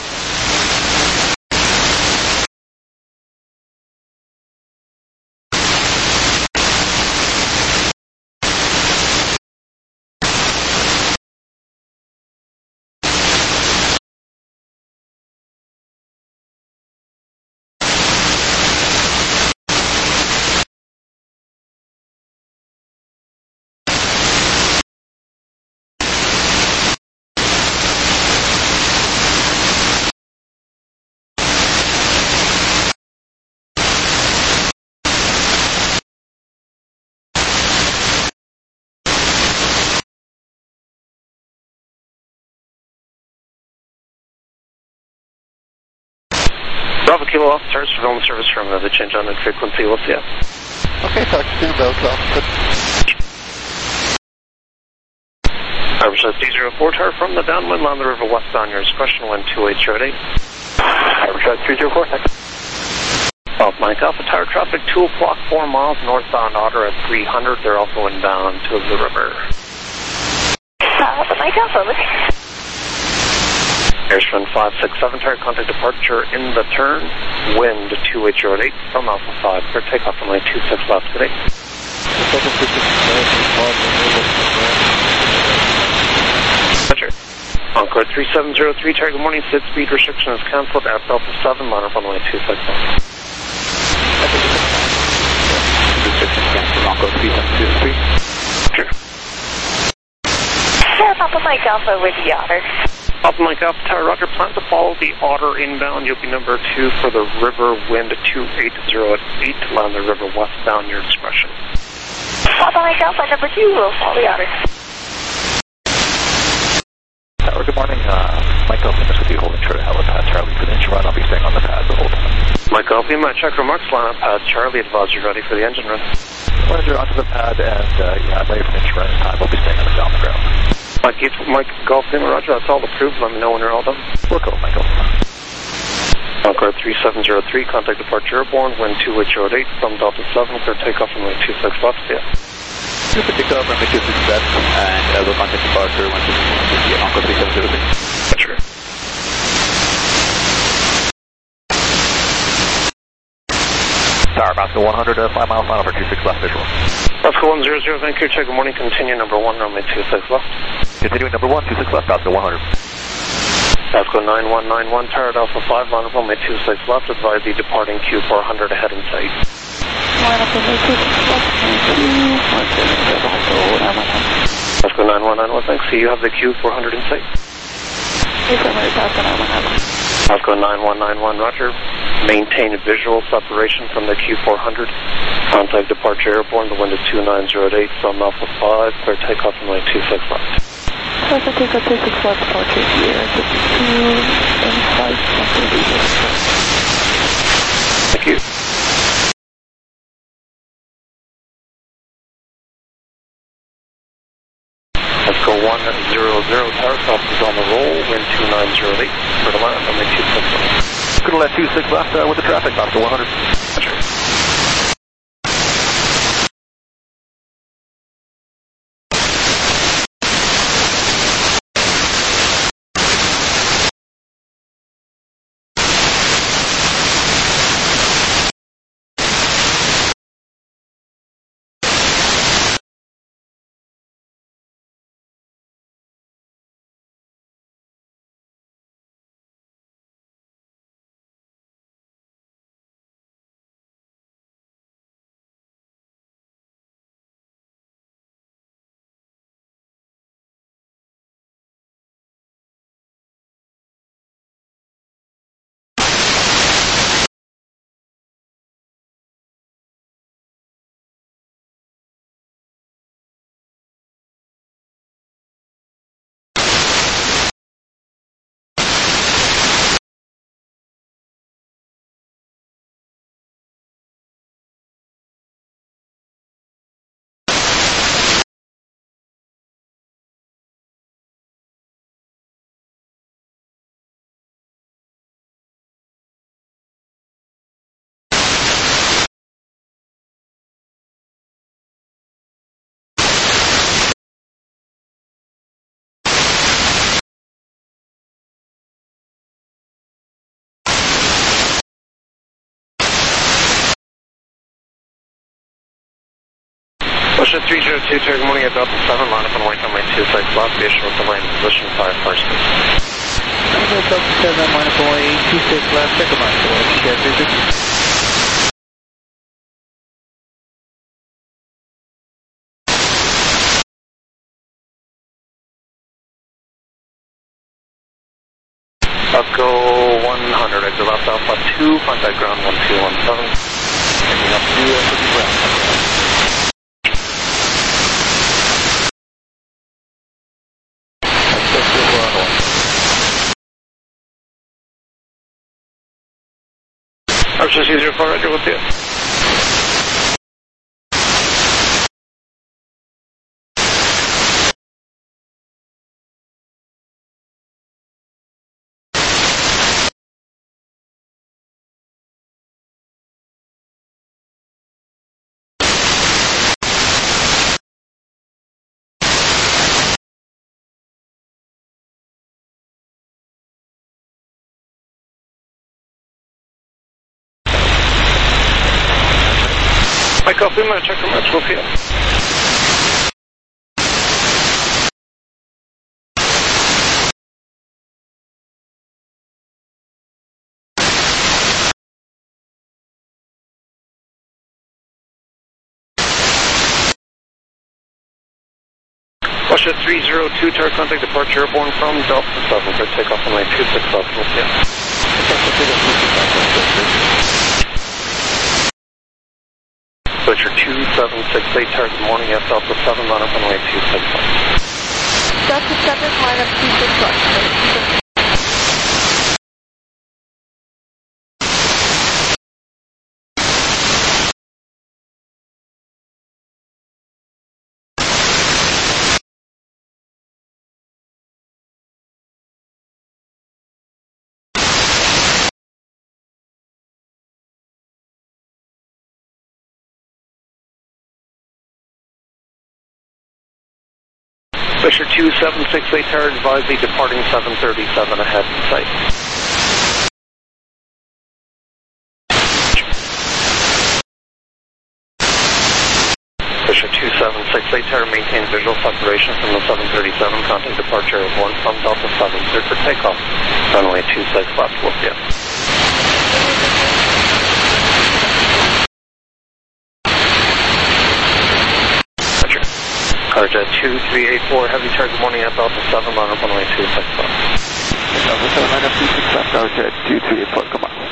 Bravo Kilo off, start surveillance service from the change on the frequency, we'll see ya. Okay, talk to you, Bell Club. Irish D04 tower from the downwind, line the river westbound, yours question 12808. Irish 304, thanks. Off Mike Alpha tower traffic, 2 o'clock, 4 miles, northbound Otter at 300, they're also inbound to the river. Alpha Mike Alpha, looking. Airstream 567, tower, contact departure in the turn, wind 2808 from Alpha 5, for takeoff from line 26 left today. Roger. Encore 3703, tower, good morning, SID speed restriction is cancelled at Alpha 7, line up on line 26 left. Restriction cancelled, Encore 3703. Sure. Alpha Mike Alpha with the Otter. Alpha Mike Alpha tower, roger, plan to follow the Otter inbound, you'll be number 2 for the river, wind 280 at 8, land the river westbound, your discretion. Alpha Mike Alpha, number 2, will follow the Otter. Tower, good morning. Mike Alpha, this will be holding true to helipad Charlie for the engine run. I'll be staying on the pad the whole time. Mike Alpha, you might check remarks, line up pad Charlie, advise you're ready for the engine run. Roger, onto the pad, and I'm ready for the engine run this time. We'll be staying on the ground. Mike Golf Lima, roger, that's all approved, let me know when you're all done. We're cool, Mike Alpha. Encore 3703, contact departure airborne, wind 2808 from Delta 7, clear takeoff from line 26 left, yeah. Super takeoff, runway 26 left, and we'll contact departure once it's Encore 3703. Sure. Tower, Moscow 100, 5 miles, line over 26 left visual. Moscow 100, Vancouver, check, good morning, continue number 1, runway 26 left. Continuing number 1, 26 left, Moscow 100. Moscow 9191, tower at Alpha 5, line up runway 26 left, advise the departing Q400 ahead in sight. Line up runway 26 left, Moscow 9191, thanks, see you have the Q400 in sight. Moscow 9191, roger. Maintain visual separation from the Q400. Contact departure airborne. The wind is 2908 from Alpha 5. Clear takeoff from line 26 left. Clear takeoff 26 left, departure here. 52 and 5. Thank you. Moscow 100, tower south is on the roll. Wind 2908 for the land. Runway 26 left. Good to let 26 left with the traffic, Moscow 100. Roger. Russia 302, good morning at Delta 7, line up on white runway 26 left, be assured the line position 546. Delta 7, line up on way 26 left, check a mark for it. Go 100, exit left Alpha 2, contact ground 1217. Taking up 2 for the ground. Russia 304, Roger, with you. Mike, copy, I'm going to check the match with you. Russia 302, tower contact departure airborne from Delta 7, for takeoff on line 26 left with you. Butcher 2768, tower, good morning at Delta 7, line up on line 26 left. Delta 7, line up 26 left. Fisher 2768, tower, advise me departing 737 ahead in sight. Fisher 2768, tower, maintain visual separation from the 737, contact departure airborne from Delta 7, cleared for takeoff. Runway 26 left with you. Carjet 2384, heavy tower, good morning at Delta 7, line up on way 26 left. Delta 7, line up 26 left, Carjet 2384, come on.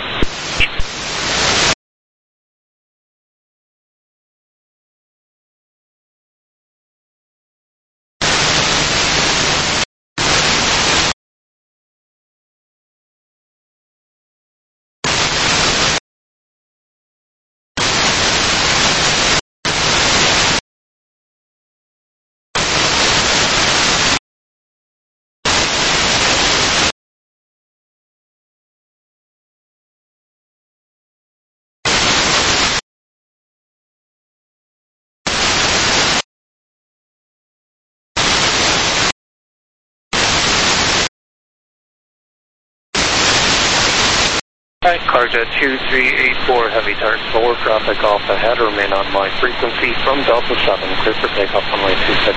Carjet 2384, heavy tower, slower traffic off ahead, remain on my frequency from Delta 7, clear for takeoff on way 26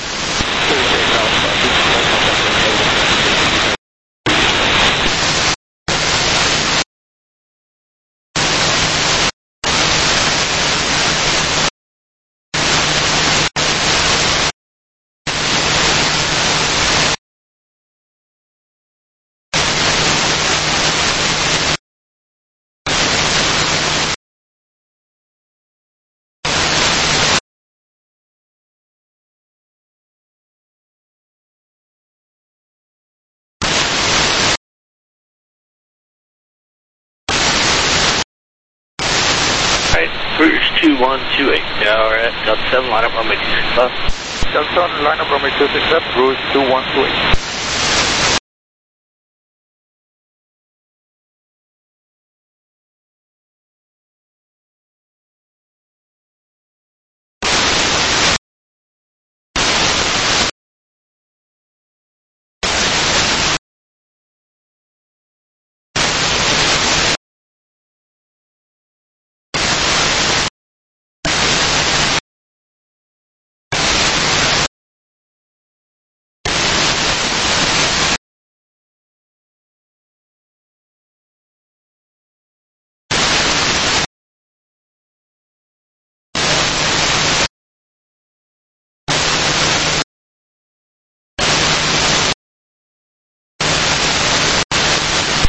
left. Cruise 2128, tower at Delta 7, line up runway 26 left. Delta 7, line up runway 26 left, cruise 2128.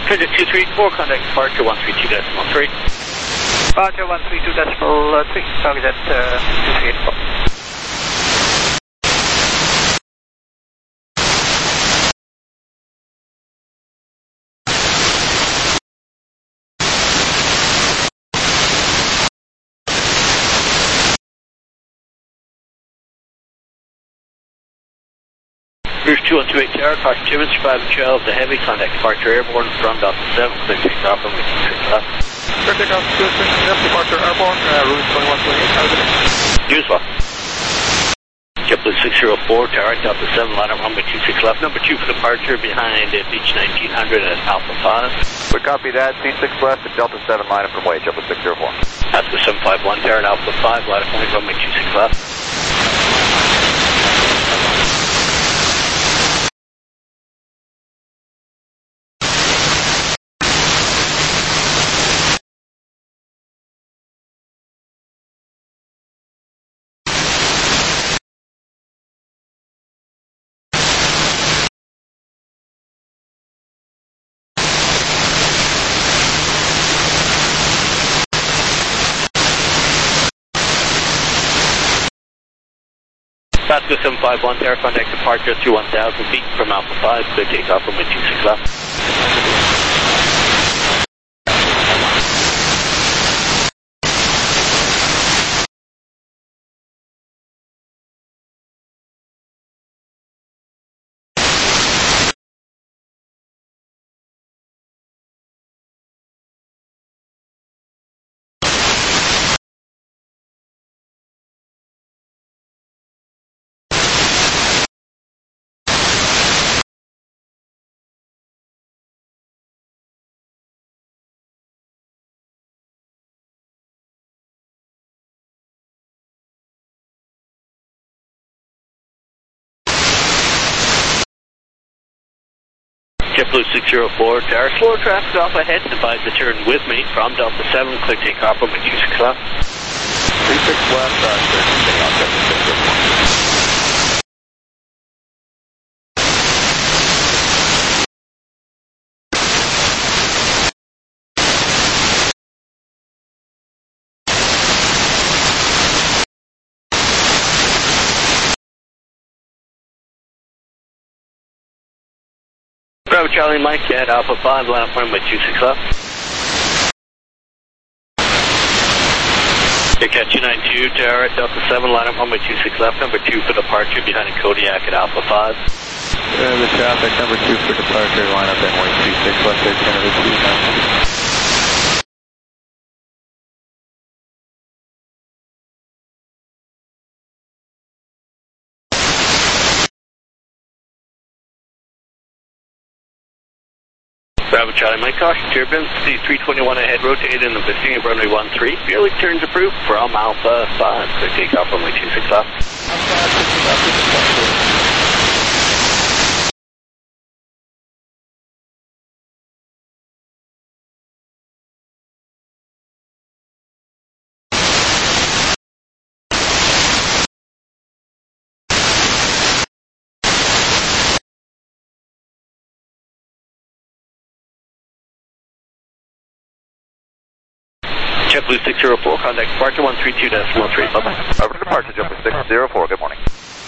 Visit 234, contact departure 132.3. Departure 132.3, target at 234. Cruise 2128 Tower, caution 2 minutes, 5 trail of the heavy, contact departure airborne from Delta 7, clear takeoff from 26 left. Clear takeoff, 26 left, departure airborne, route 2128, how is it? You as well. JetBlue 604, Tower, Delta 7, line up runway 26 left, number 2 for departure behind Beach 1900 at Alpha 5. We copy that, C6 left at Delta 7, line up runway, JetBlue 604. That's the 751, Tower, Alpha 5, line up runway 26 left. Vasco 751, Tower, contact departure through 1,000 feet from Alpha 5, clear takeoff from 26 left. JetBlue 604, Tower, slower traffic off ahead, advise to turn with me from Delta 7, clear takeoff from 26 left. 36 left, clear takeoff, JetBlue 604. Bravo Charlie Mike at Alpha 5, line up runway 26 left. Cat 292, Tower at Delta 7, line up runway 26 left, number 2 for departure behind Kodiak at Alpha 5. The traffic, number 2 for departure, line up runway 26 left, Canada 292. Bravo Charlie Mike, caution turbulence, C321 ahead, rotate in the vicinity of runway 13, fairly turns approved from Alpha 5, clear takeoff runway 26 left. JetBlue 604, contact departure 132.3. Bye-bye. Over to departure, JetBlue 604, good morning.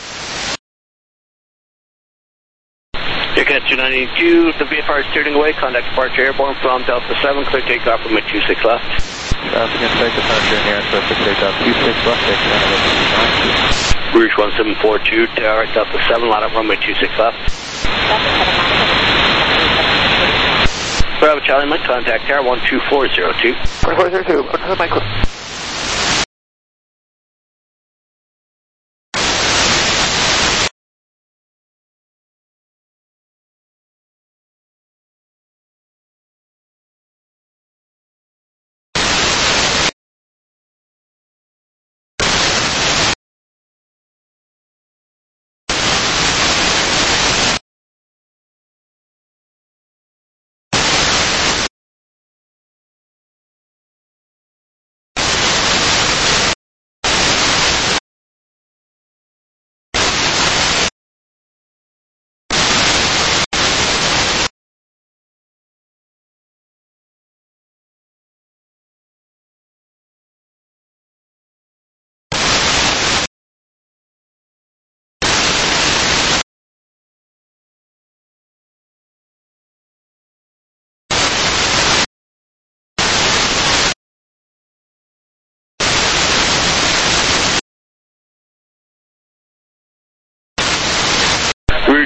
Cat 292, the VFR is steering away, contact departure airborne from Delta 7, clear takeoff from 26 left. Traffic in sight, departure in the air, clear takeoff 26 left, Canada 292. Rouge 1742, Tower at Delta 7, line up runway 26 left. Bravo Charlie Mike, contact Tower 12402. 12402, Mike.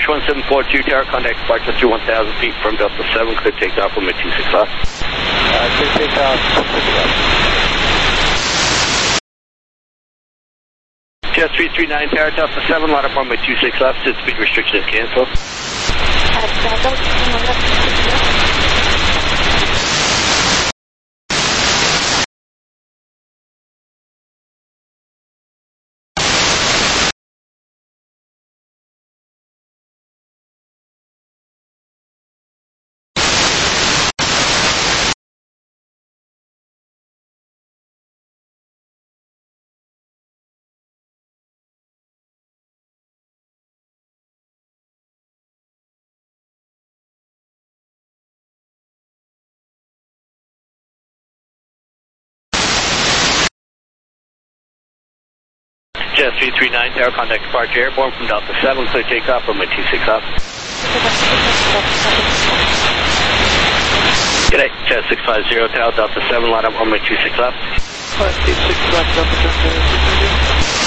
Push 1742 tower, contact departure through 1,000 feet from Delta 7, clear takeoff, runway 26 left. Clear takeoff, 26 left. Jets 339 tower, Delta 7, line up runway 26 left, speed restriction is canceled. Jet 339 tower, contact departure airborne from Delta 7, clear takeoff, runway 26 left. G'day, Jet 650 tower, Delta 7, line up runway 26 left. 26 left, Delta 7.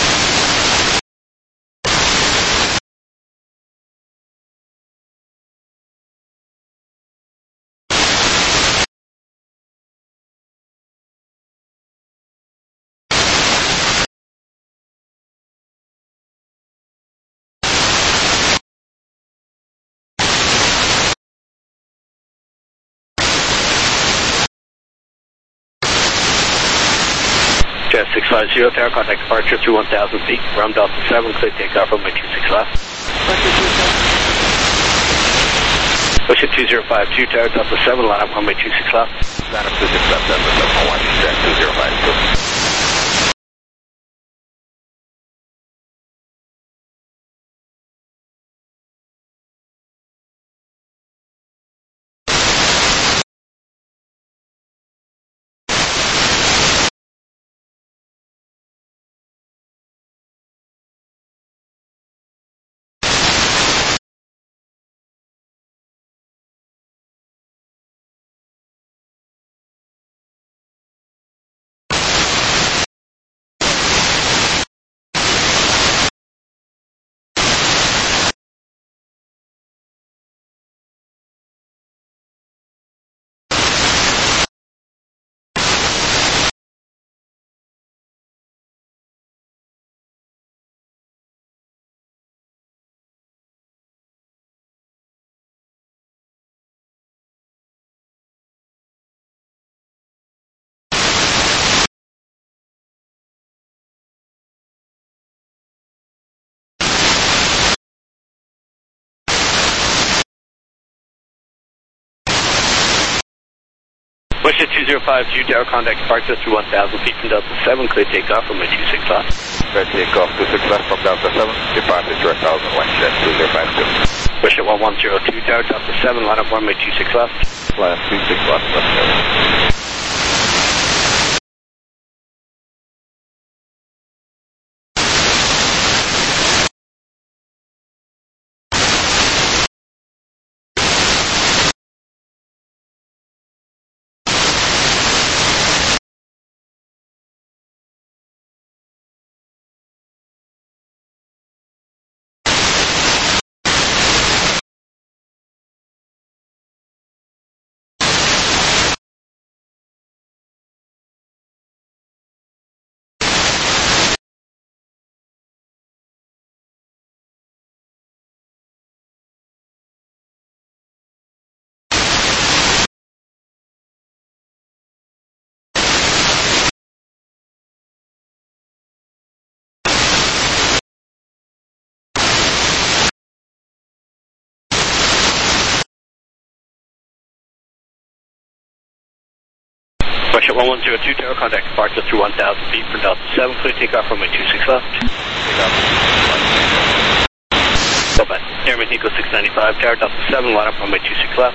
Jet 650 tower, contact departure through 1,000 feet from Delta 7, clear takeoff, runway 26 left. Push it 2052 tower, Delta 7, line up runway 26 left. Line up 26 left, Delta 701, Jet 2052. Push it 2052 tower, contact departure through 1,000 feet from Delta 7, clear takeoff, runway 26 left. Clear takeoff, 26 left from Delta 7, departure 3001, Jet 2052. Push it 1102 tower, Delta 7, line up runway 26 left. Line up 26 left, left. Push it 1102 tower, contact departure through 1,000 feet from Delta 7, clear takeoff, runway 26 left. Bye-bye. Airman Eco 695 tower, Delta 7, line up runway 26 left.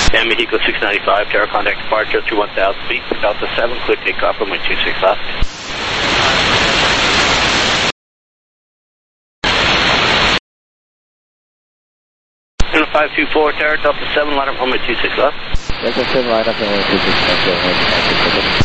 And Mexico 695, tower contact departure through 1,000 feet for Delta 7, clear takeoff runway 26 left. And 524, tower Delta 7, line up runway 26 left. Delta 7, line up runway 26 left.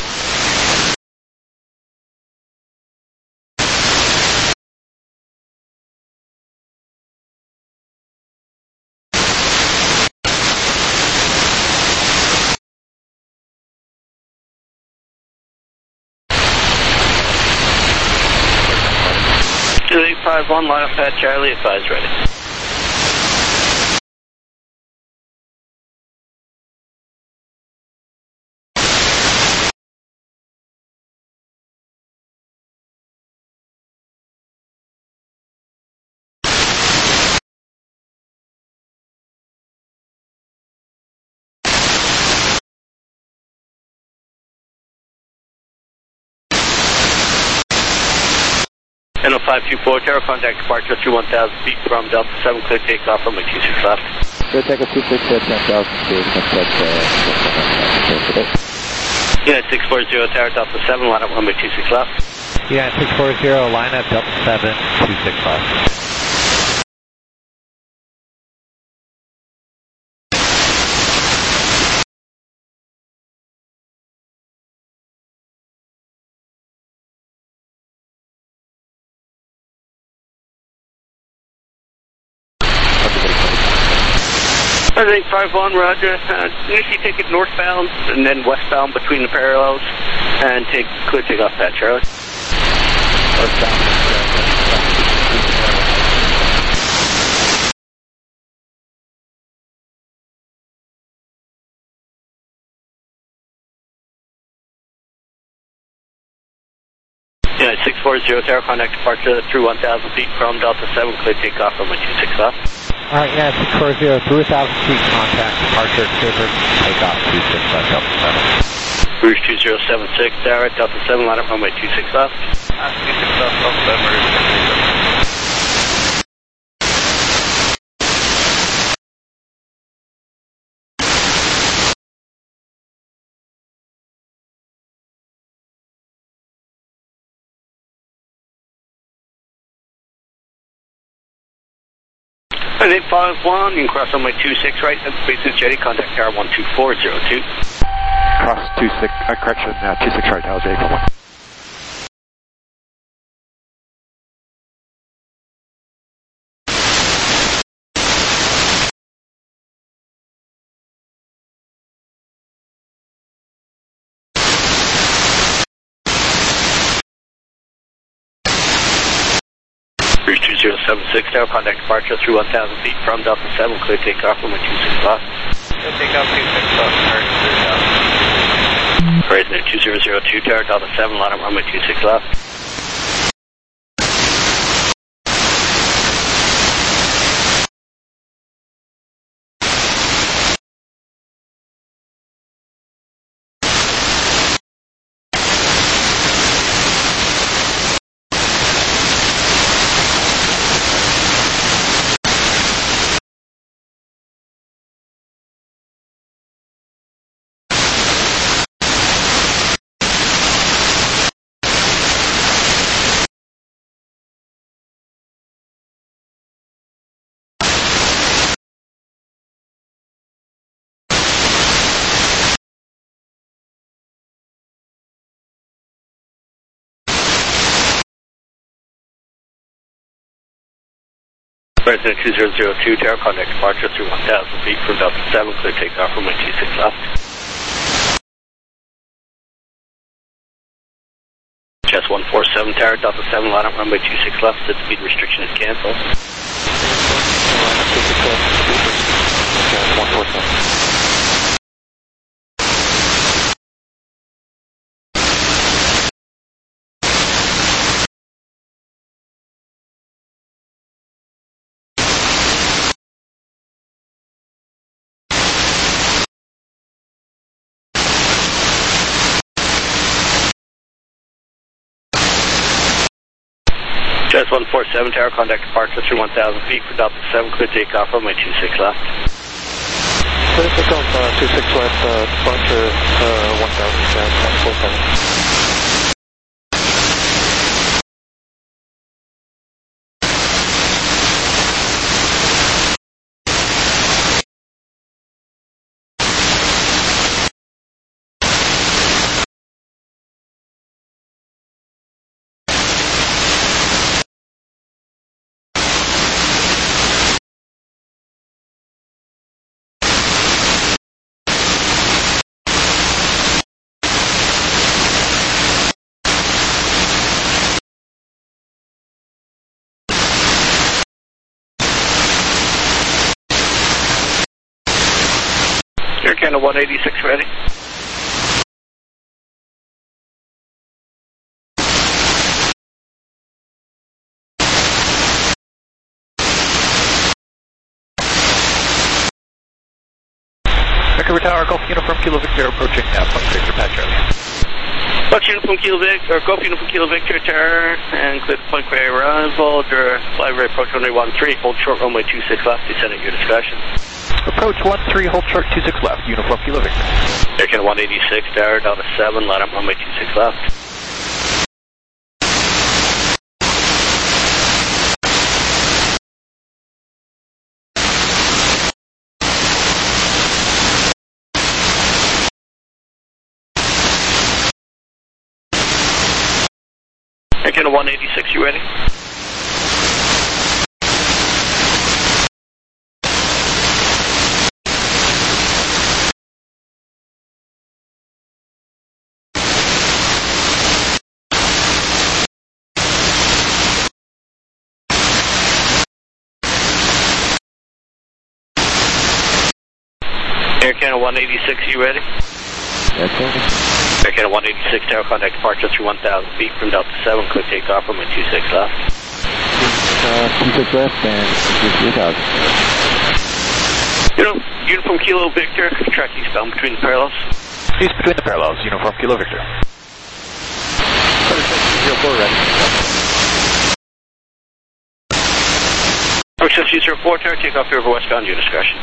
Two 851, line up pad Charlie, advise ready. NO 524, tower contact departure through 1,000 feet from Delta 7, clear takeoff runway 26 left. Clear takeoff 26 at 10,000 feet, contact Unit 640, tower Delta 7, line up runway 26 left. Unit 640, line up Delta 7, 26 left. President 51, roger. Initially take it northbound and then westbound between the parallels and take clear takeoff pad Charlie. Unit 640, tower contact departure through 1,000 feet from Delta 7, clear takeoff runway 26 left. Alright, yeah, 640 through 1,000 feet, contact departure, clear for takeoff 26 left, Delta 7. Rouge 2076, tower Delta 7, line up runway 26 left. 26 left, Delta 7, Rouge 2076. And 851, you can cross runway 26 right, that's Space's Jetty, contact tower 12402. Cross 26, correction, 26 right, that was 841. Rouge 2076, tower contact departure through 1,000 feet from Delta 7, clear takeoff runway 26 left. Clear takeoff 26 left, President 2002, tower Delta 7, line up runway 26 left. President 2002, tower contact departure through 1,000 feet from Delta 7, clear takeoff runway 26 left. Chest 147, tower Delta 7, line up runway 26 left, set speed restriction is canceled. 147. Jazz 147, tower contact departure through 1,000 feet for Delta 7, clear takeoff runway 26 left. Clear takeoff 26 left, departure 1000, 147. Air Canada 186 ready. Vancouver Tower, Golf Uniform Kilo Victor approaching now, Point Victor Pat Charlie. Fox Uniform Kilo Victor, Golf Uniform Kilo Victor, Tower, and clear the Point Grey arrival, fly rate approach runway 13, hold short runway 26 left, descend at your discretion. Approach 13, hold short 26 left, Uniform Kilo Victor. Air Canada 186, Tower, Delta 7, line up runway 26 left. Air Canada 186, you ready? Air Canada 186, you ready? Yes, sir. Air Canada 186, Tower, contact departure through 1,000 feet from Delta 7, clear takeoff runway 26 left. 26 left and 3,000. Uniform Kilo Victor, track eastbound between the parallels. East between the parallels, Uniform Kilo Victor. 04 ready. Approach 0204, Tower, takeoff over westbound, your discretion.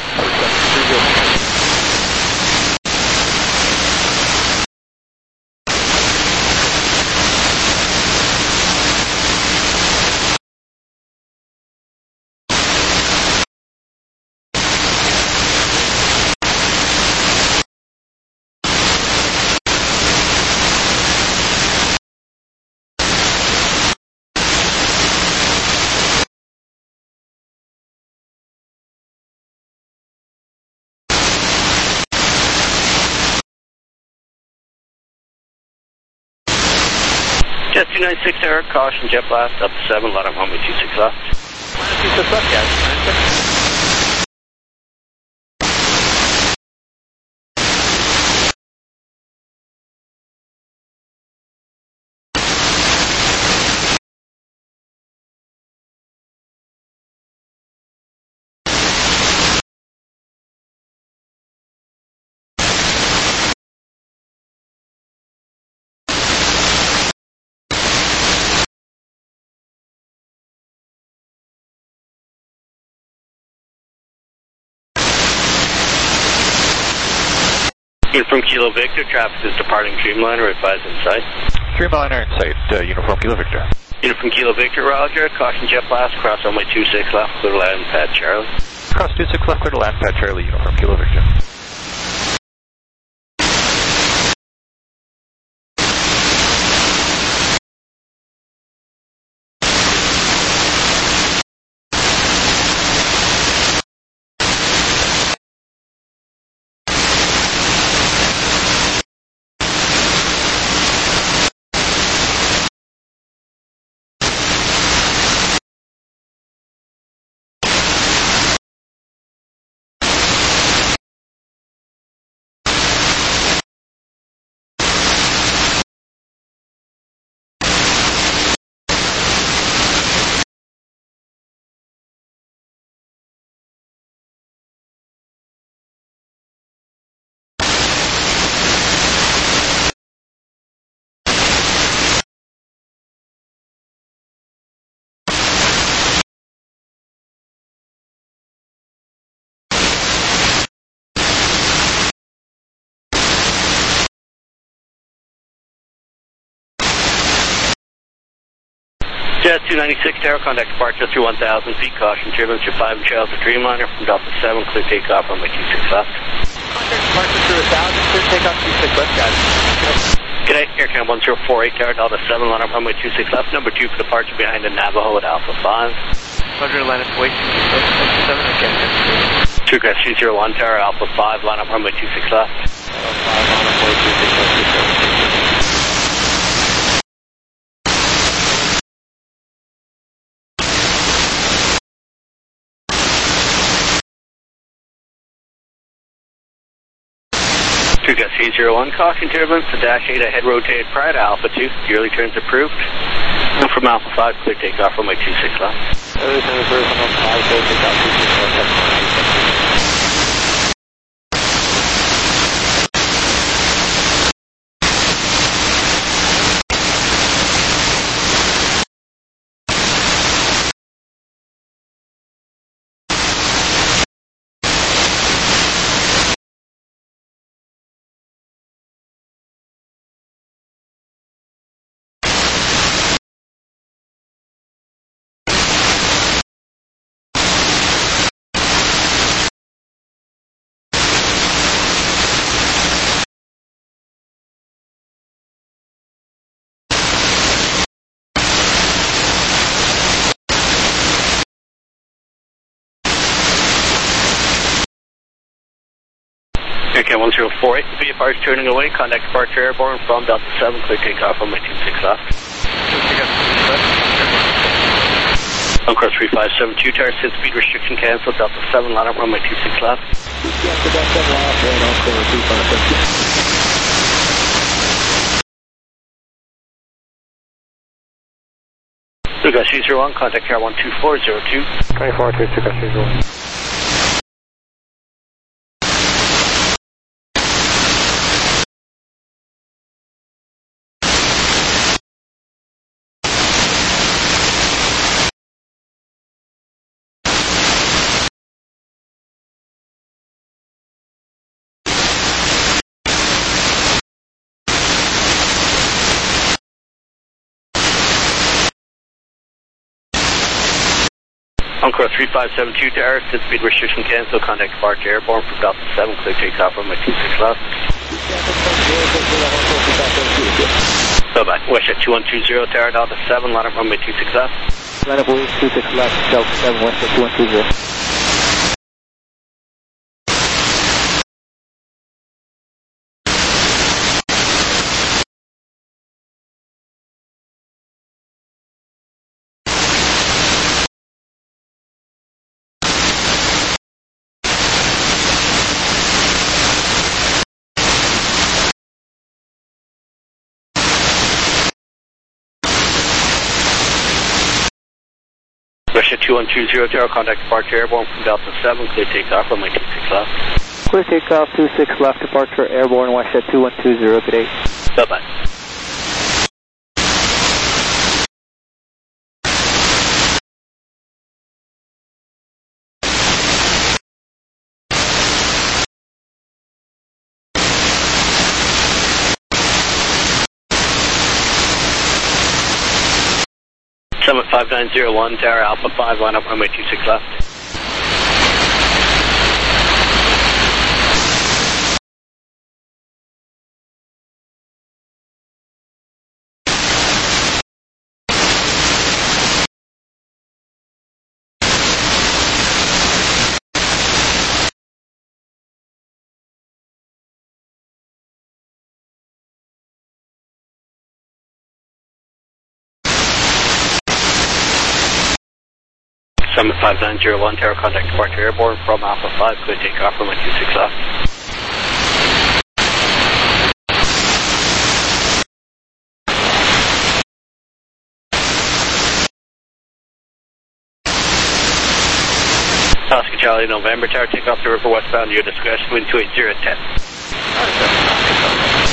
Jet 296, Tower, caution, jet blast, up to 7, line up runway 26 left. 26 left, guys. From Kilo Victor, traffic is departing Dreamliner, advise in sight. Dreamliner in sight, Uniform Kilo Victor. From Kilo Victor, Roger, caution jet blast, cross runway 26 left, clear to land pad Charlie. Cross 26 left, clear to land pad Charlie, Uniform Kilo Victor. Jazz 296 Tower, contact departure through 1,000 feet, caution turbulence, your 5 and Charles for Dreamliner from Delta 7, clear takeoff, runway 26 left. Contact departure through 1,000, clear takeoff 26 left, guys. G'day, Aircam 1048 Tower, Delta 7, line up runway 26 left, number 2 for departure behind the Navajo at Alpha 5. Roger, line up, wait, 7, again. Truecraft 301 Tower, Alpha 5, line up runway 26 left. Alpha 5, line up, wait, 26 left. Truecraft 301, caution turbulence, the Dash 8 ahead rotated prior to Alpha 2, yearly turns approved. And from Alpha 5, clear takeoff, runway 26 left. Early turn approved from Alpha 5, clear takeoff 26 left. Aircam 1048, VFR is turning away, contact departure airborne from Delta 7, clear takeoff, runway 26 left. Uncross 3572 Tower, set speed restriction cancelled, Delta 7, line up runway 26 left. Truecraft 301, contact Tower 12402. 24 to Truecraft 301. Uncross 3572 Tower, set speed restriction cancelled, contact departure airborne from Delta 7, clear takeoff, runway 26 left. Bye-bye. Westjet 2120 Tower, Delta 7, line up runway 26 left. Line up 26 left, Delta 7, Westjet 2120. Westjet 2120 Tower, contact departure airborne from Delta 7, clear takeoff, runway 26 left. Clear takeoff 26 left, departure airborne, Westjet 2120, good day. Bye-bye. Summit 5901 Tower, Alpha 5, line up runway 26 left. Summit 5901 Tower, contact departure airborne from Alpha 5, clear takeoff, runway 26 left. Oscar Charlie November Tower, takeoff to river westbound, your discretion, wind 280 at 10.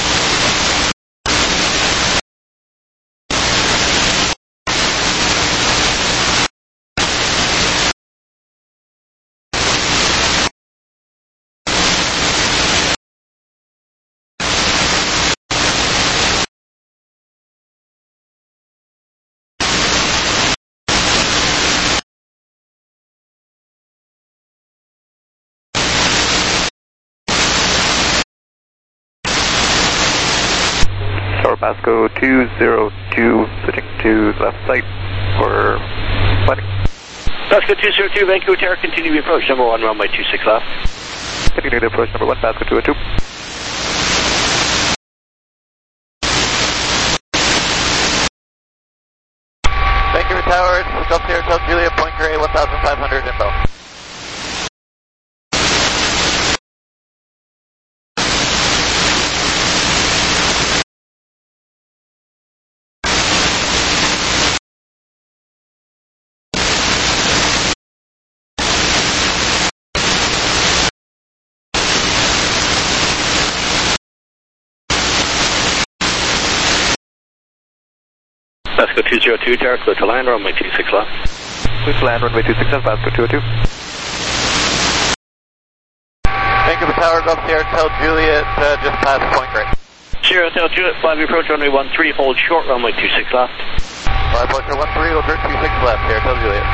Tower Basco 202, switching to left site for landing. Basco 202, Vancouver Tower, continue the approach, number 1, runway 26 left. Continue the approach, number 1, Basco 202. Vancouver Tower, Delta Sierra Hotel Juliet, Point Grey, 1,500 inbound. Basco 202, Tower, clear to land, runway 26 left. Clear to land, runway 26 left, Basco 202. Vancouver Tower, Delta Sierra Hotel Juliet, just past Point Grey. Sierra Hotel Juliet, 5 approach, runway 13, hold short, runway 26 left. 5 approach, 13, hold short, 26 left, Sierra Hotel Juliet.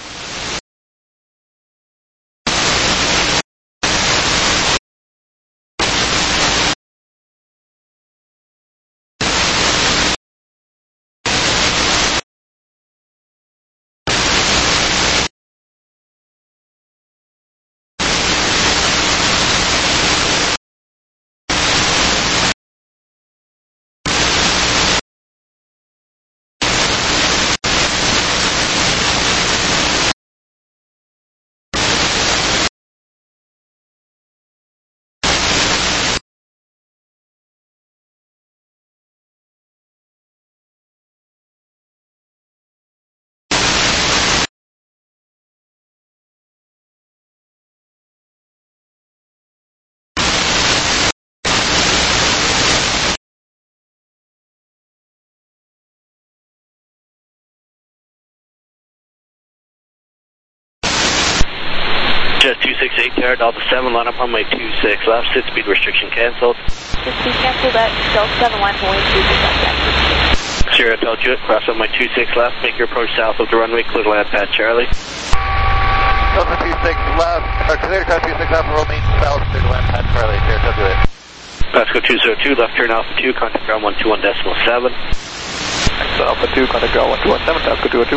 Jet 268 Tower, Delta 7, line up runway 26 left, sit speed restriction cancelled. Sit speed cancelled at Delta 7, line runway 26 left. Sierra Hotel Juliet, cross runway 26 left, make your approach south of the runway, clear to land past Charlie. Delta 26 left, or clear to cross 26 left, roll main south, clear to land past Charlie, Sierra Hotel Juliet. Basco 202, left turn Alpha 2, contact ground 121.7. Alpha 2, contact ground 121.7, Basco 202.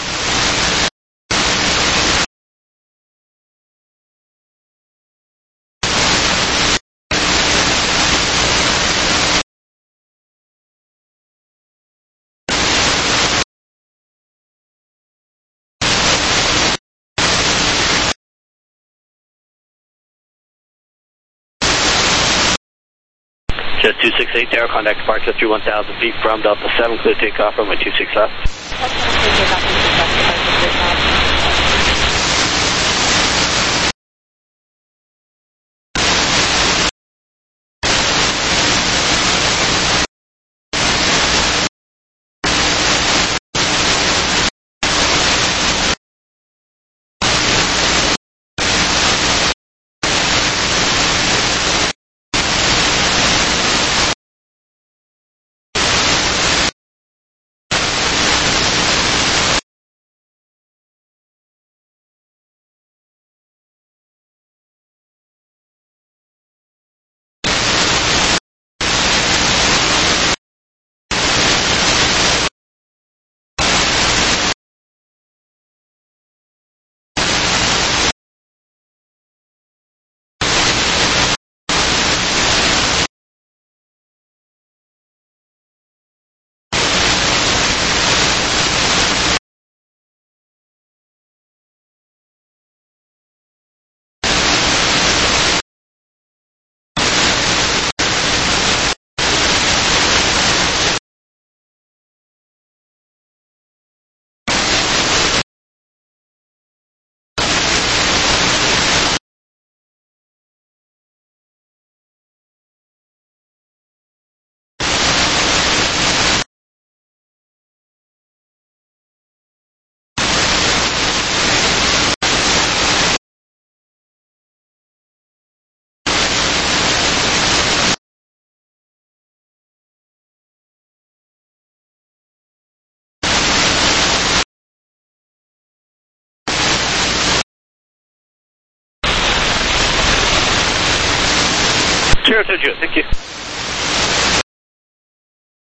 Jet 268 Tower, contact departure through 1,000 feet from Delta 7, clear takeoff, runway 26 left. Sierra Hotel Juliet, thank you.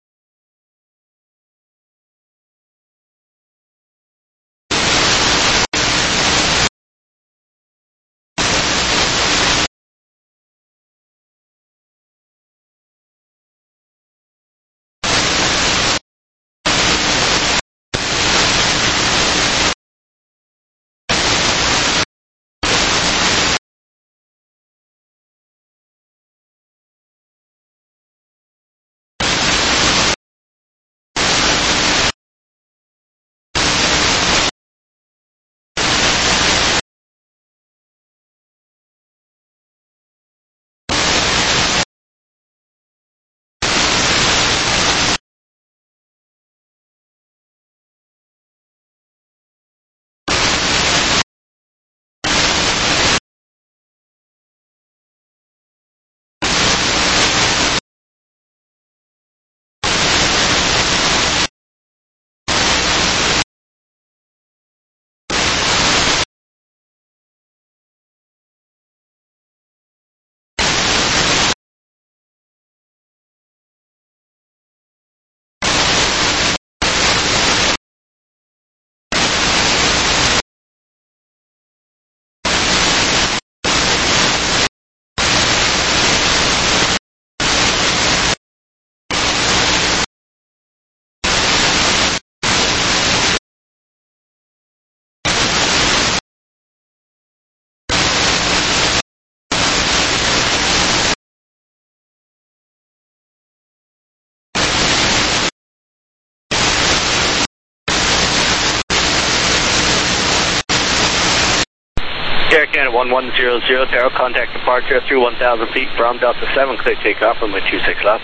Air Canada 1100, Tower, contact departure through 1,000 feet from Delta 7, clear takeoff, runway 26 left.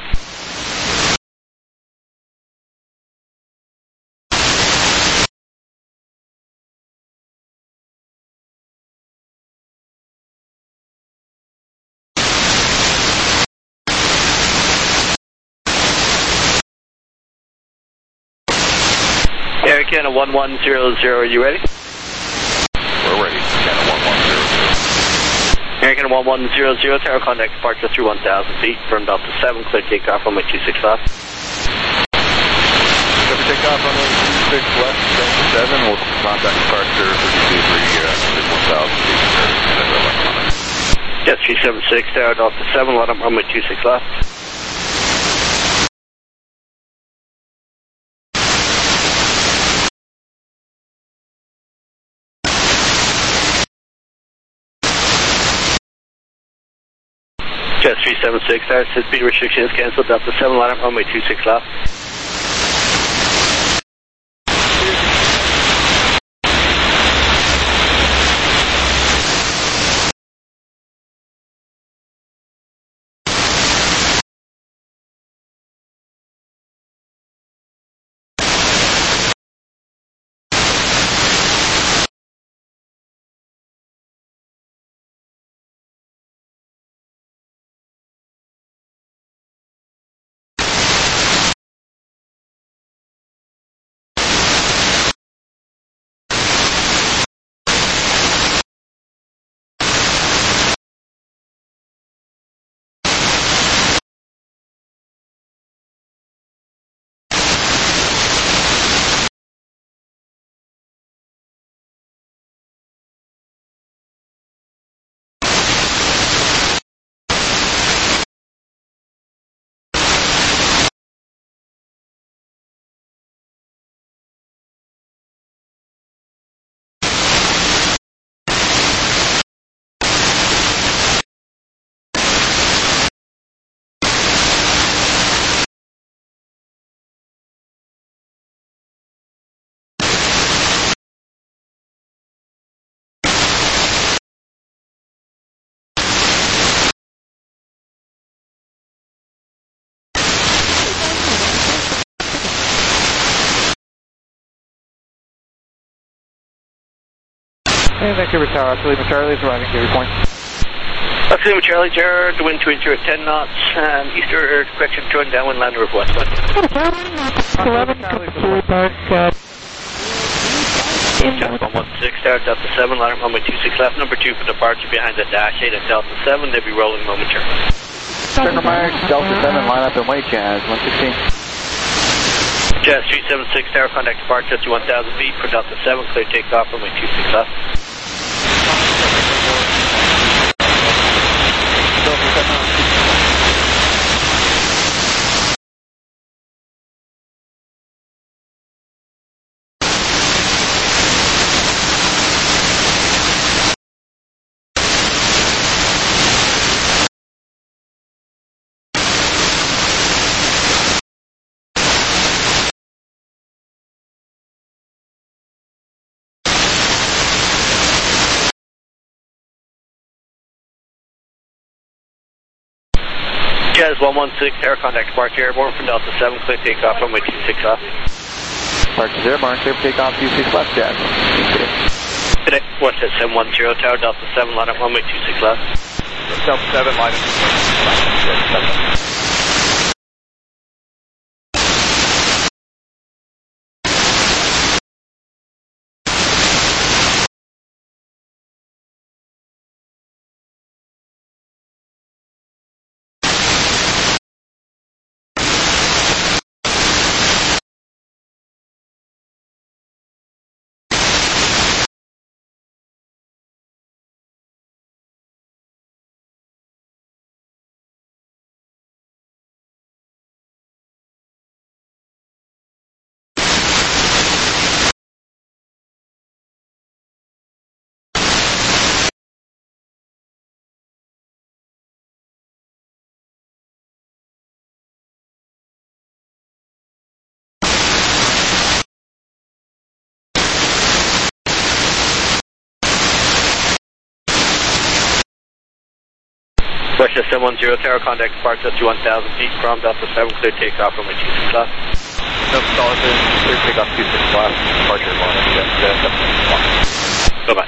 Air Canada 1100, are you ready? We're ready, Canada 1100. Air Canada 1100, Tower, contact departure through 1,000 feet from Delta 7, clear takeoff, runway 26 left. Clear for takeoff, runway 26 left, Delta 7, we'll contact departure 32 1,000 feet, Canada electronic. Jet 376, Tower, Delta 7, let up runway 26 left. Jet 376, Tower, speed restrictions cancelled, Delta 7, line up runway 26 left. Hey, Vancouver Tower, Lima Charlie is arriving at your point. Lima Charlie, Jared, wind 280 at 10 knots, eastern correction, join downwind, land over westwind. 11, control back, Jet 116, Tower, Delta 7, line up runway 26 left, number 2 for departure behind the dash 8 at Delta 7, they'll be rolling momentarily. Colonel Myers, Delta 7, line up and wait, Jazz, 116. Jet 376, Tower, contact departure to 1,000 feet for Delta 7, clear takeoff, runway 26 left. Jazz 116, Tower, contact departure airborne from Delta 7, clear takeoff, runway 26 left. Departure airborne, clear for takeoff, 26 left, Jazz. Good day, watch that 710, Tower, Delta 7, line up runway 26 left. Delta 7, line up. Russia 710 Tower, contact departure to 1,000 feet from Delta 7, clear takeoff from 26 left. Delta Solomon, clear takeoff 26 left, departure airborne, Bye-bye.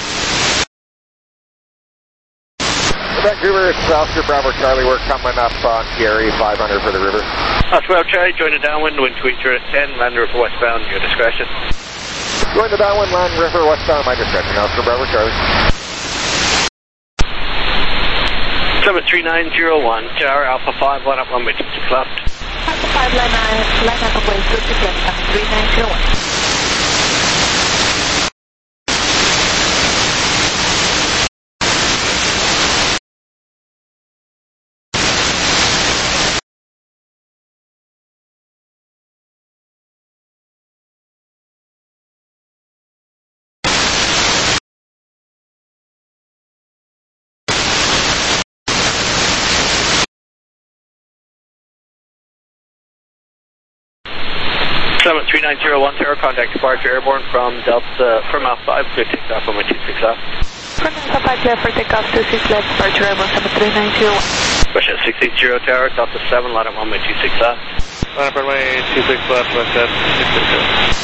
Vancouver, it's Oscar Bravo Charlie. We're coming up on Gary 500 for the river. Oscar Bravo Charlie, join the downwind, wind 280 at 10, land river westbound, your discretion. Join the downwind, land river westbound, my discretion. Oscar Bravo Charlie. Summit 3901, Tower Alpha 5, line up runway 26 left. Alpha 5, line up runway 26 left, 3901. Summit 3901, Tower, contact departure airborne from Alpha 5, clear takeoff from 26 left. From Alpha 5, clear for takeoff 26 left, departure airborne, Summit 3901. Russia 680 Tower, Delta 7, line up runway 26 left. Line up runway 26 left, west 680.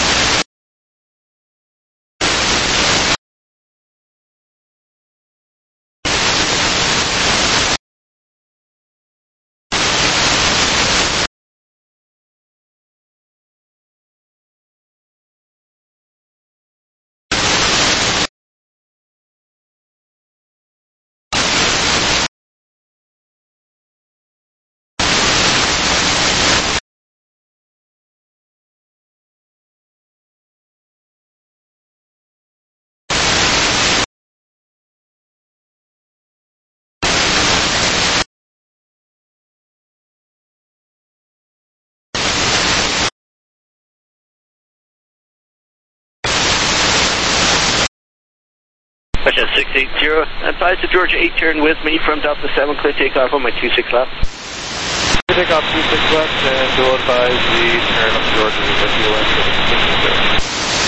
Russia 680, advise to Georgia 8, turn with me from Delta 7, clear takeoff on my 26 left. Clear takeoff 26 left, and we'll advise the turn of Georgia with you and 660.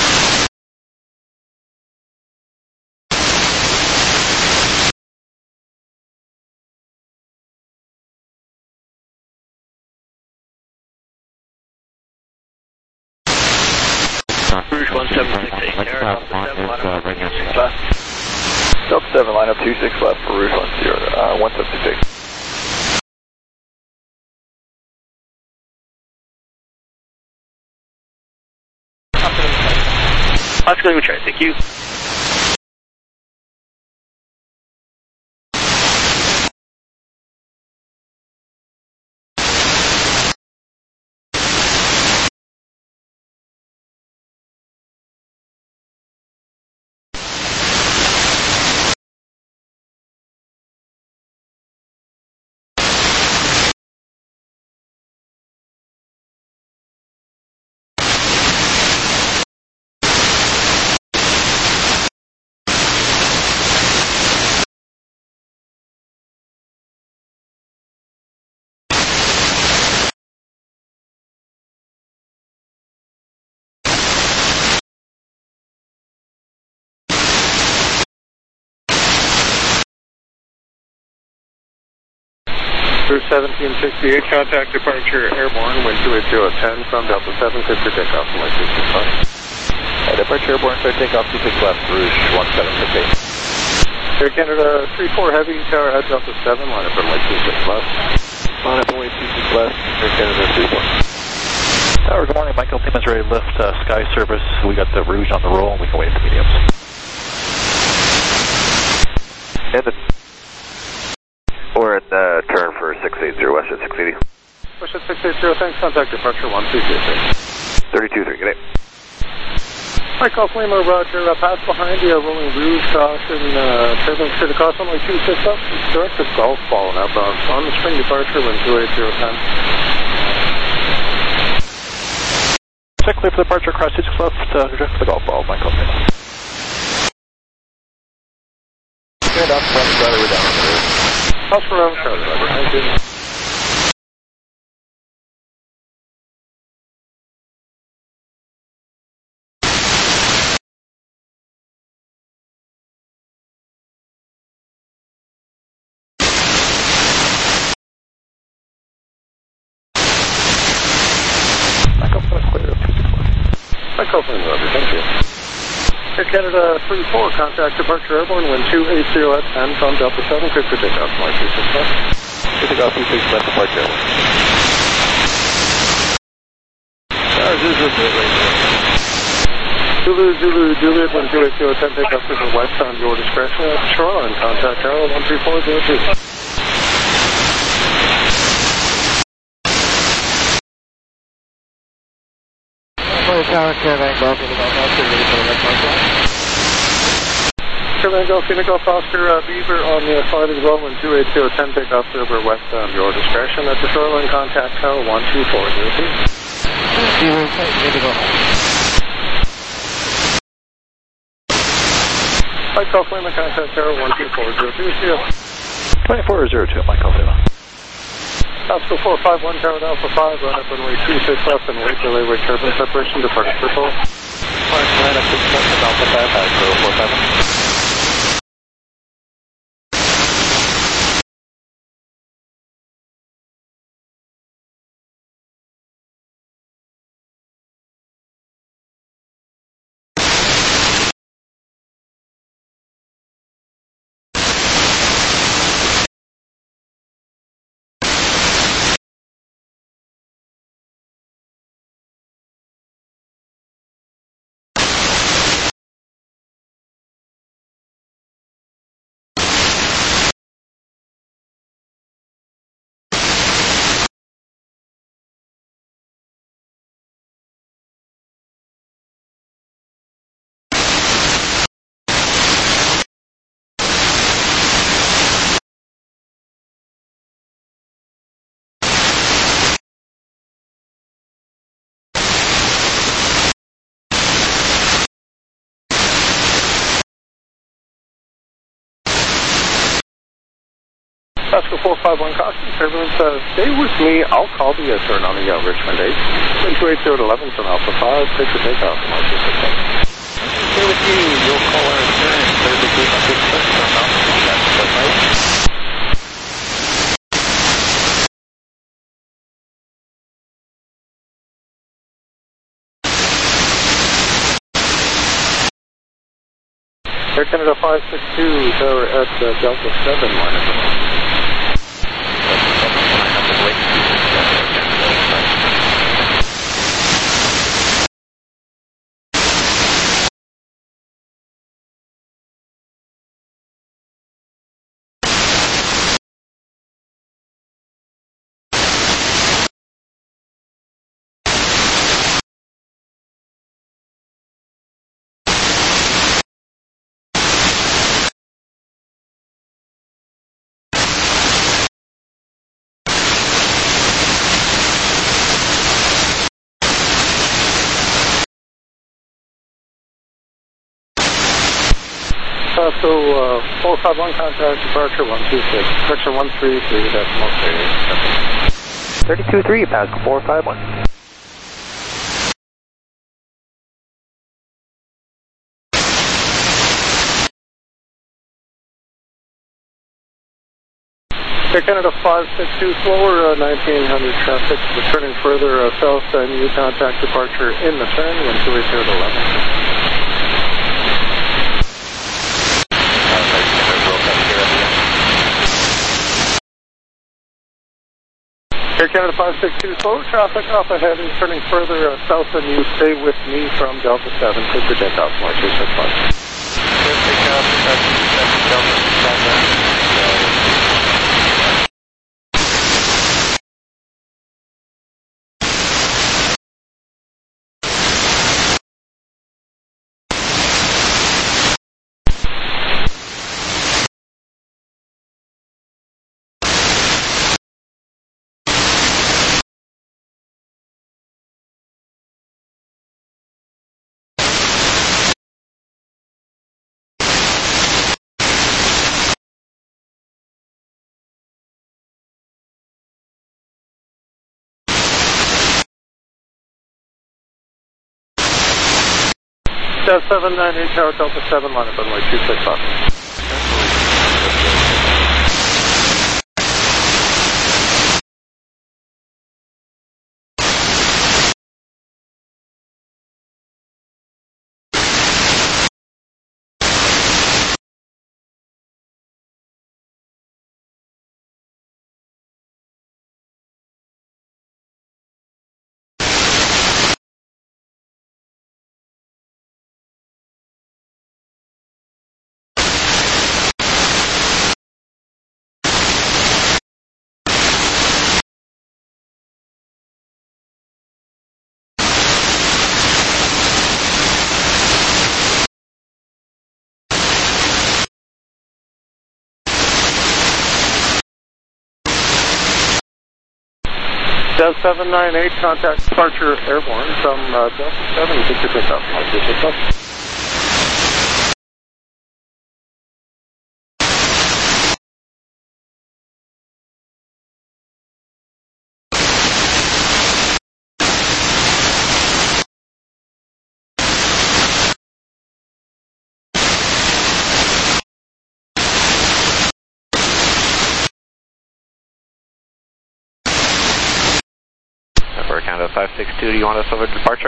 Rouge 1768, Tower, Delta 7, line up 26 left. Delta 7, line up 26 left for Rouge 176. Oscar Lima Charlie, thank you. Rouge 1768, contact departure airborne, wind 280 at 10 from Delta 7, clear for takeoff from 165. Departure airborne, clear takeoff 26 left, Rouge 1768. Air Canada 34 Heavy, Tower at Delta 7, line up runway 26 left. Line up runway 26 left, Air Canada 34. Tower, good morning, Michael. Timon's ready to lift Sky Service. We got the Rouge on the roll, and we can wait for mediums. We're in turn for 680, West at 680. West at 680, thanks. Contact departure 123. 32-3, good day. Mike Golf Lima, Roger. Pass behind you, rolling Rouge, caution, turbulence clear to cross runway 26 up. Direct to Golf ball now, on the spring departure, wind 280 at 10. Check clear for departure, cross 26 left, direct to the Golf ball, Michael Lima. Stand up, front, we're down. Oscar Bravo Charlie, Roger. Thank you. Copeland, Roger, thank you. Air Canada 34, contact departure airborne, wind 280 at 10 from Delta 7, clear for takeoff, flight 265. Clear takeoff 26 left departure. Zulu, Juliet, wind 280 at 10, takeoff to the west on your discretion at shoreline, contact Tower 13402. Caravan Golf, Unico Foster, Beaver on the flight as well, wind 280 at 10, takeoff over west on your discretion at the shoreline, contact Tower 12402. Mike Golf Lima, contact Tower 12402, see you. 2402, Mike Golf Lima. Oscar 451, Tower Alpha 5, run up runway 26 left and wait delay with turbine separation, departure control. Line up 6 left and Alpha 5, Oscar 451. Oscar 451, caution, turbulence, stay with me, I'll call the turn on the Richmond 8. Wind 280 at 11 from Alpha 5, take the takeoff from Alpha 6. Stay with you, you'll call our turn, clear the gate on 6 left from Alpha 5, that's right. Air Canada 562, Tower at Delta 7, line up. So 451, contact departure 126, correction 133, decimal 32-3, Pascal 451. Air Canada 562, slower 1900 traffic, returning further south, new contact departure in the turn, wind 280 at 11. Air Canada 562, slow traffic off ahead and turning further south and you stay with me from Delta 7, clear for takeoff, Mark 265. Clear takeoff, Delta 7. Delta 798, Tower Delta 7, line up runway 265. Delta 798, contact departure airborne from Delta 7, you can pick up. Canada 562, do you want us over to departure?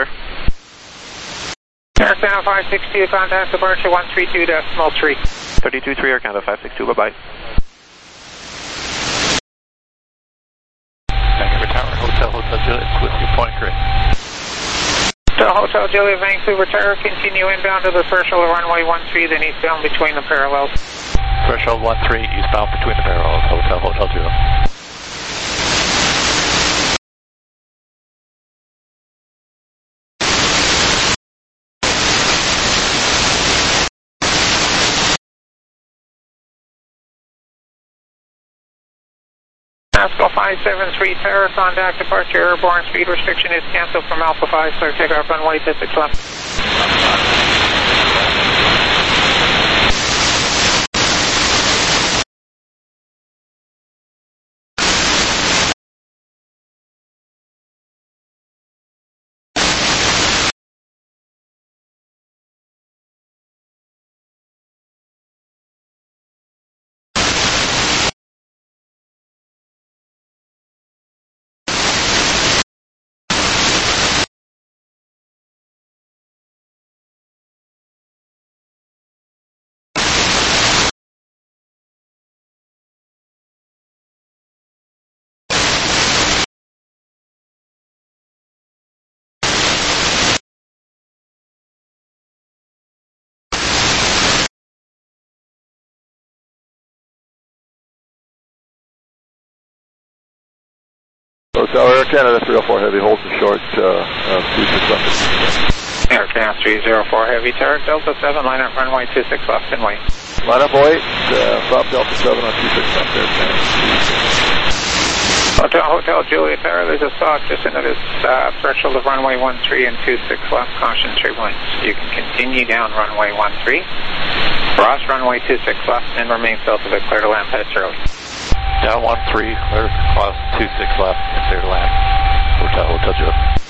Air Canada 562, contact departure 132.3. 32-3, Air Canada 562, bye-bye. Vancouver Tower, Hotel Juliet, Whiskey Point, correct. Hotel Juliet, Vancouver Tower, continue inbound to the threshold of runway 13, then eastbound between the parallels. Threshold 13, eastbound between the parallels, Hotel Juliet. Pascal 573 Terra, contact departure airborne, speed restriction is canceled from Alpha 5, clear takeoff runway 26 left. Hotel Air Canada 304 Heavy, hold the short, 26 left. Air Canada 304 Heavy, Terra, Delta 7, line up runway 26 left and wait. Line up, wait, stop Delta 7 on 26 left, Air Canada. Hotel Juliet Terra, there's a soft descent at this threshold of runway 13 and 26 left, caution turbulence. You can continue down runway 13, cross runway 26 left, and remain south of it, clear to land, head early. Down 13, clear cross 26 left, and clear to land. Hotel Juliet.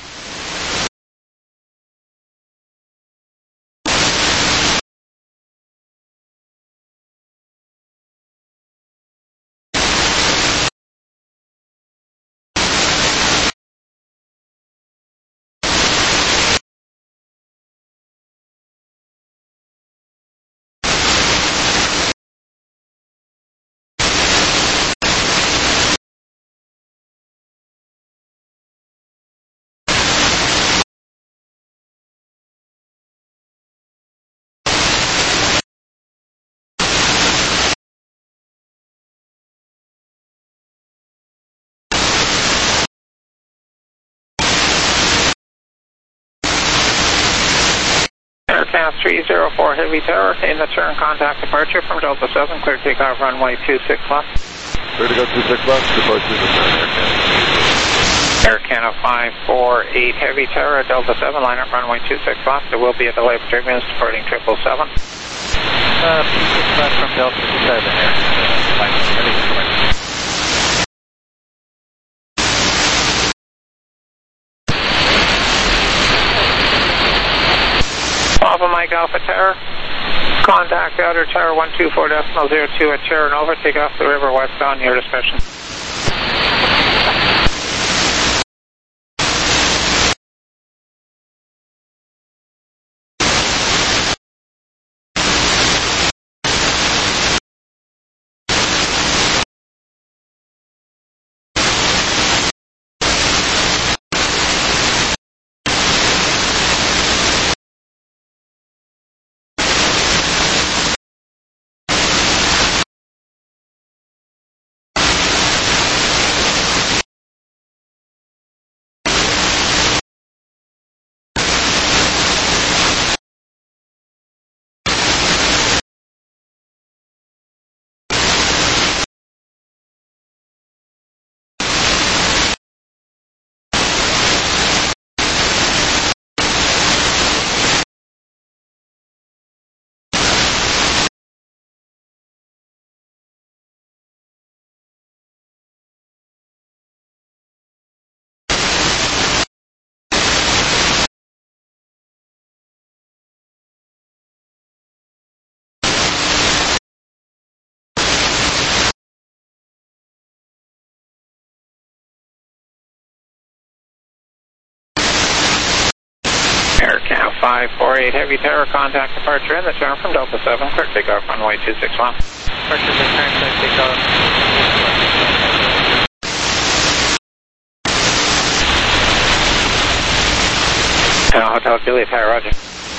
Air Canada 304 Heavy Tower, in the turn contact departure from Delta 7, clear takeoff runway 26 left. Clear to go 26 left, departure in the turn, Air Canada 548 Heavy Tower, Delta 7, line up runway 26 left. There will be a delay for 3 minutes departing 777. 26 left from Delta 7, Air. Alpha Mike Alpha Tower, contact outer tower 124.02 at Terra Nova, take off the river westbound near discussion. AirCal 548 Heavy Tower, contact departure in the turn from Delta 7, clear takeoff runway 26 left. Departure in the turn, clear takeoff. Hotel Juliet, hi, roger.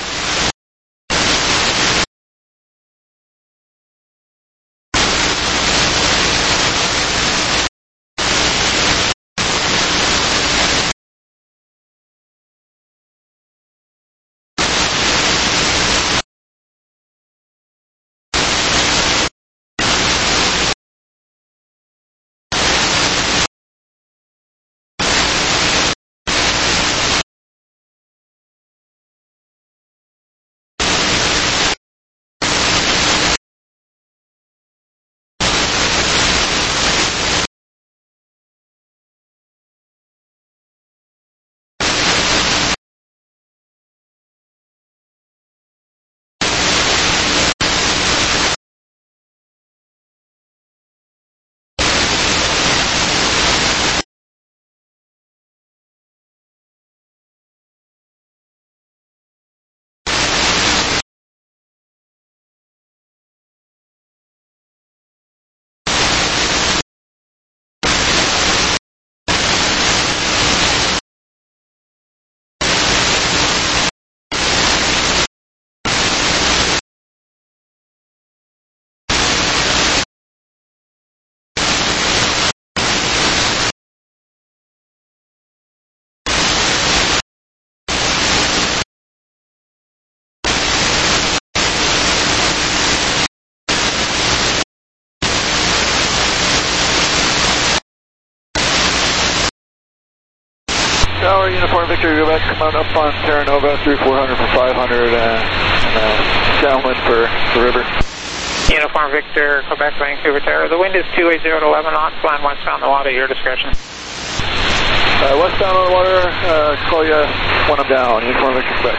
Tower, Uniform Victor, go back, come on up on Terra Nova, through 400 for 500, and downwind for the river. Uniform Victor, Quebec, Vancouver Tower. The wind is 280 to 11 knots, plan westbound the water, your discretion. Westbound on the water, call you when I'm down, Uniform Victor, Quebec.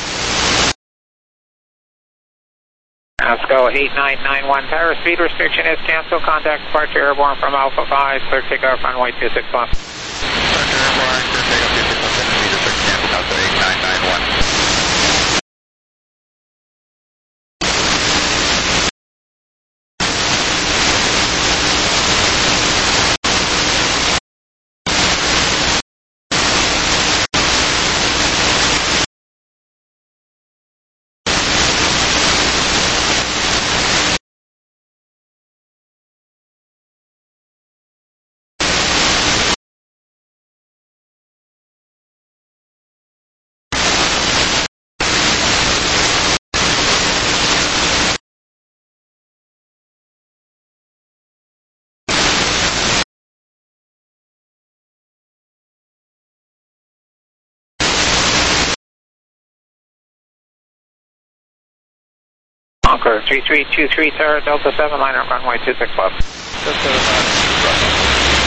Go 8991 Tower, speed restriction is canceled, contact departure airborne from Alpha 5, clear takeoff runway 26 left. Departure airborne, clear takeoff 26 left, speed restriction canceled, out to 8991. Conqueror 3323 Tower, Delta 7 liner, runway 26 left. Delta 7 liner,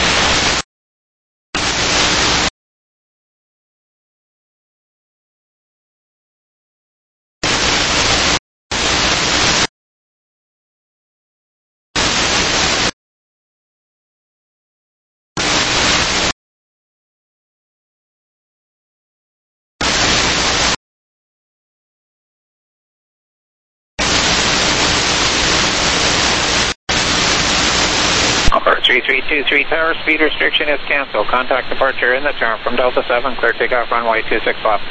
Conqueror 3323 Tower, speed restriction is canceled, contact departure in the turn from Delta 7, clear takeoff runway 26 left.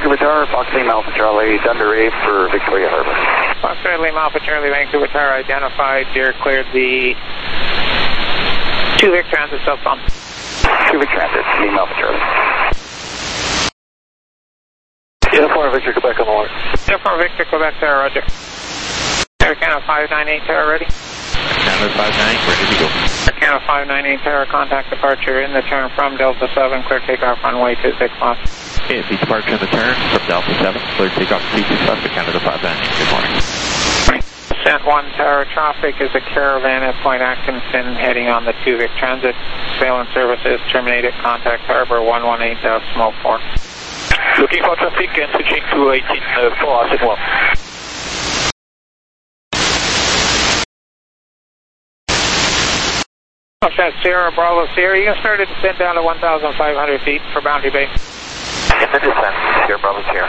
Vancouver Tower, Fox Lima Alpha Charlie, Thunder 8 for Victoria Harbor. Fox Lima Alpha Charlie, Vancouver Tower identified. You're cleared the 2 Vic Transit cell phone. 2 Vic Transit, Lima Alpha Charlie. Uniform Victor Quebec on the water. Uniform Victor Quebec Tower, roger. Air Canada 598 Tower ready? Canada 598, ready to go. Air Canada 598 Tower, contact departure in the turn from Delta 7, clear takeoff runway 26 left. Okay, the departure in the turn from Delta 7, clear takeoff 26 left to Canada 598. Good morning. Descent 1 Tower, traffic is a caravan at Point Atkinson heading on the 2 Vic Transit. Sail and services terminated, contact Harbor 118 Smoke 4. Looking for traffic and switching to 18-4, asset 1. Sierra Bravo Sierra, you can start to descend down to 1,500 feet for Boundary Bay. In the descent, Sierra Bravo Sierra.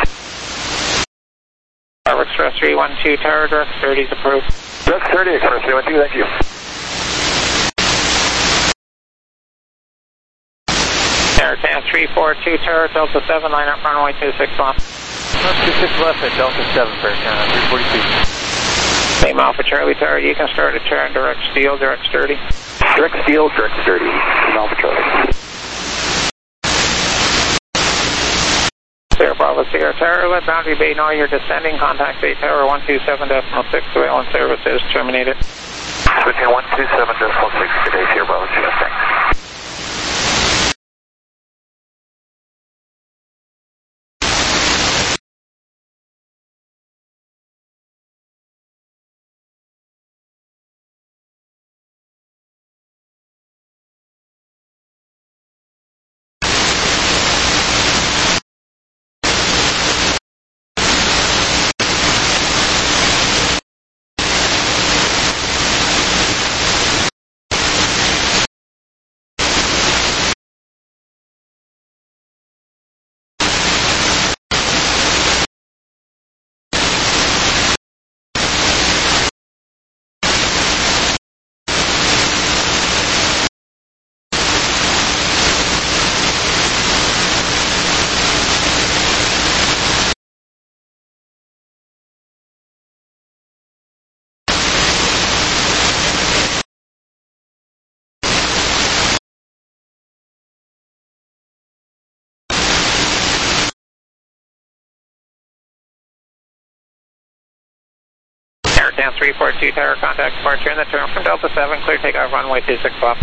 Tower Express 312 Tower, direct 30 is approved. Direct 30, Express 312, thank you. Airtan 342 Tower, Delta 7, line up runway 26 left. 26 left at Delta 7 for Airtan 342. Same Alpha Charlie Tower, you can start a turn direct steel, direct sturdy. Direct steel, direct sturdy, Same Alpha Charlie. Sierra Bravo Sierra Tower, let Boundary Bay know you're descending, contact Bay Tower 127.6, surveillance services terminated. Switching 127.6 today, Sierra Bravo Sierra, thanks. Airtan 342 Tower, contact departure in the turn from Delta 7, clear takeoff runway 26 left.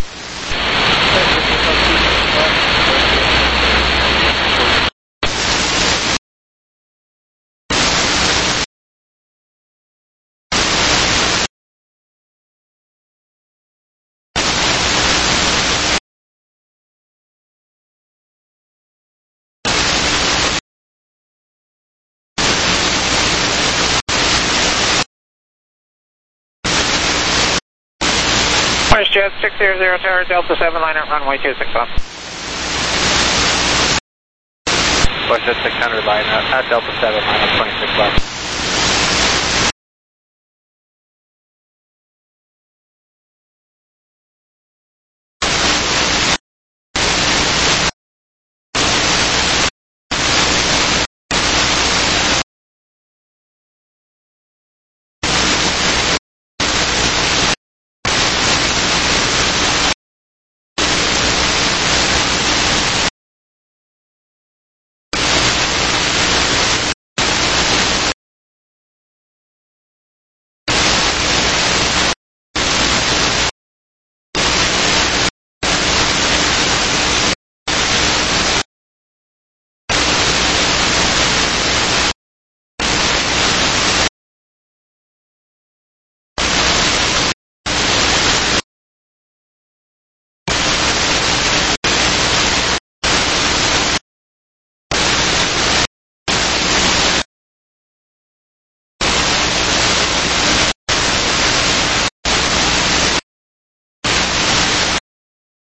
Jet 600 Tower, Delta 7, line up runway 26 left. Jet 600, line up at Delta 7, line up 26 left.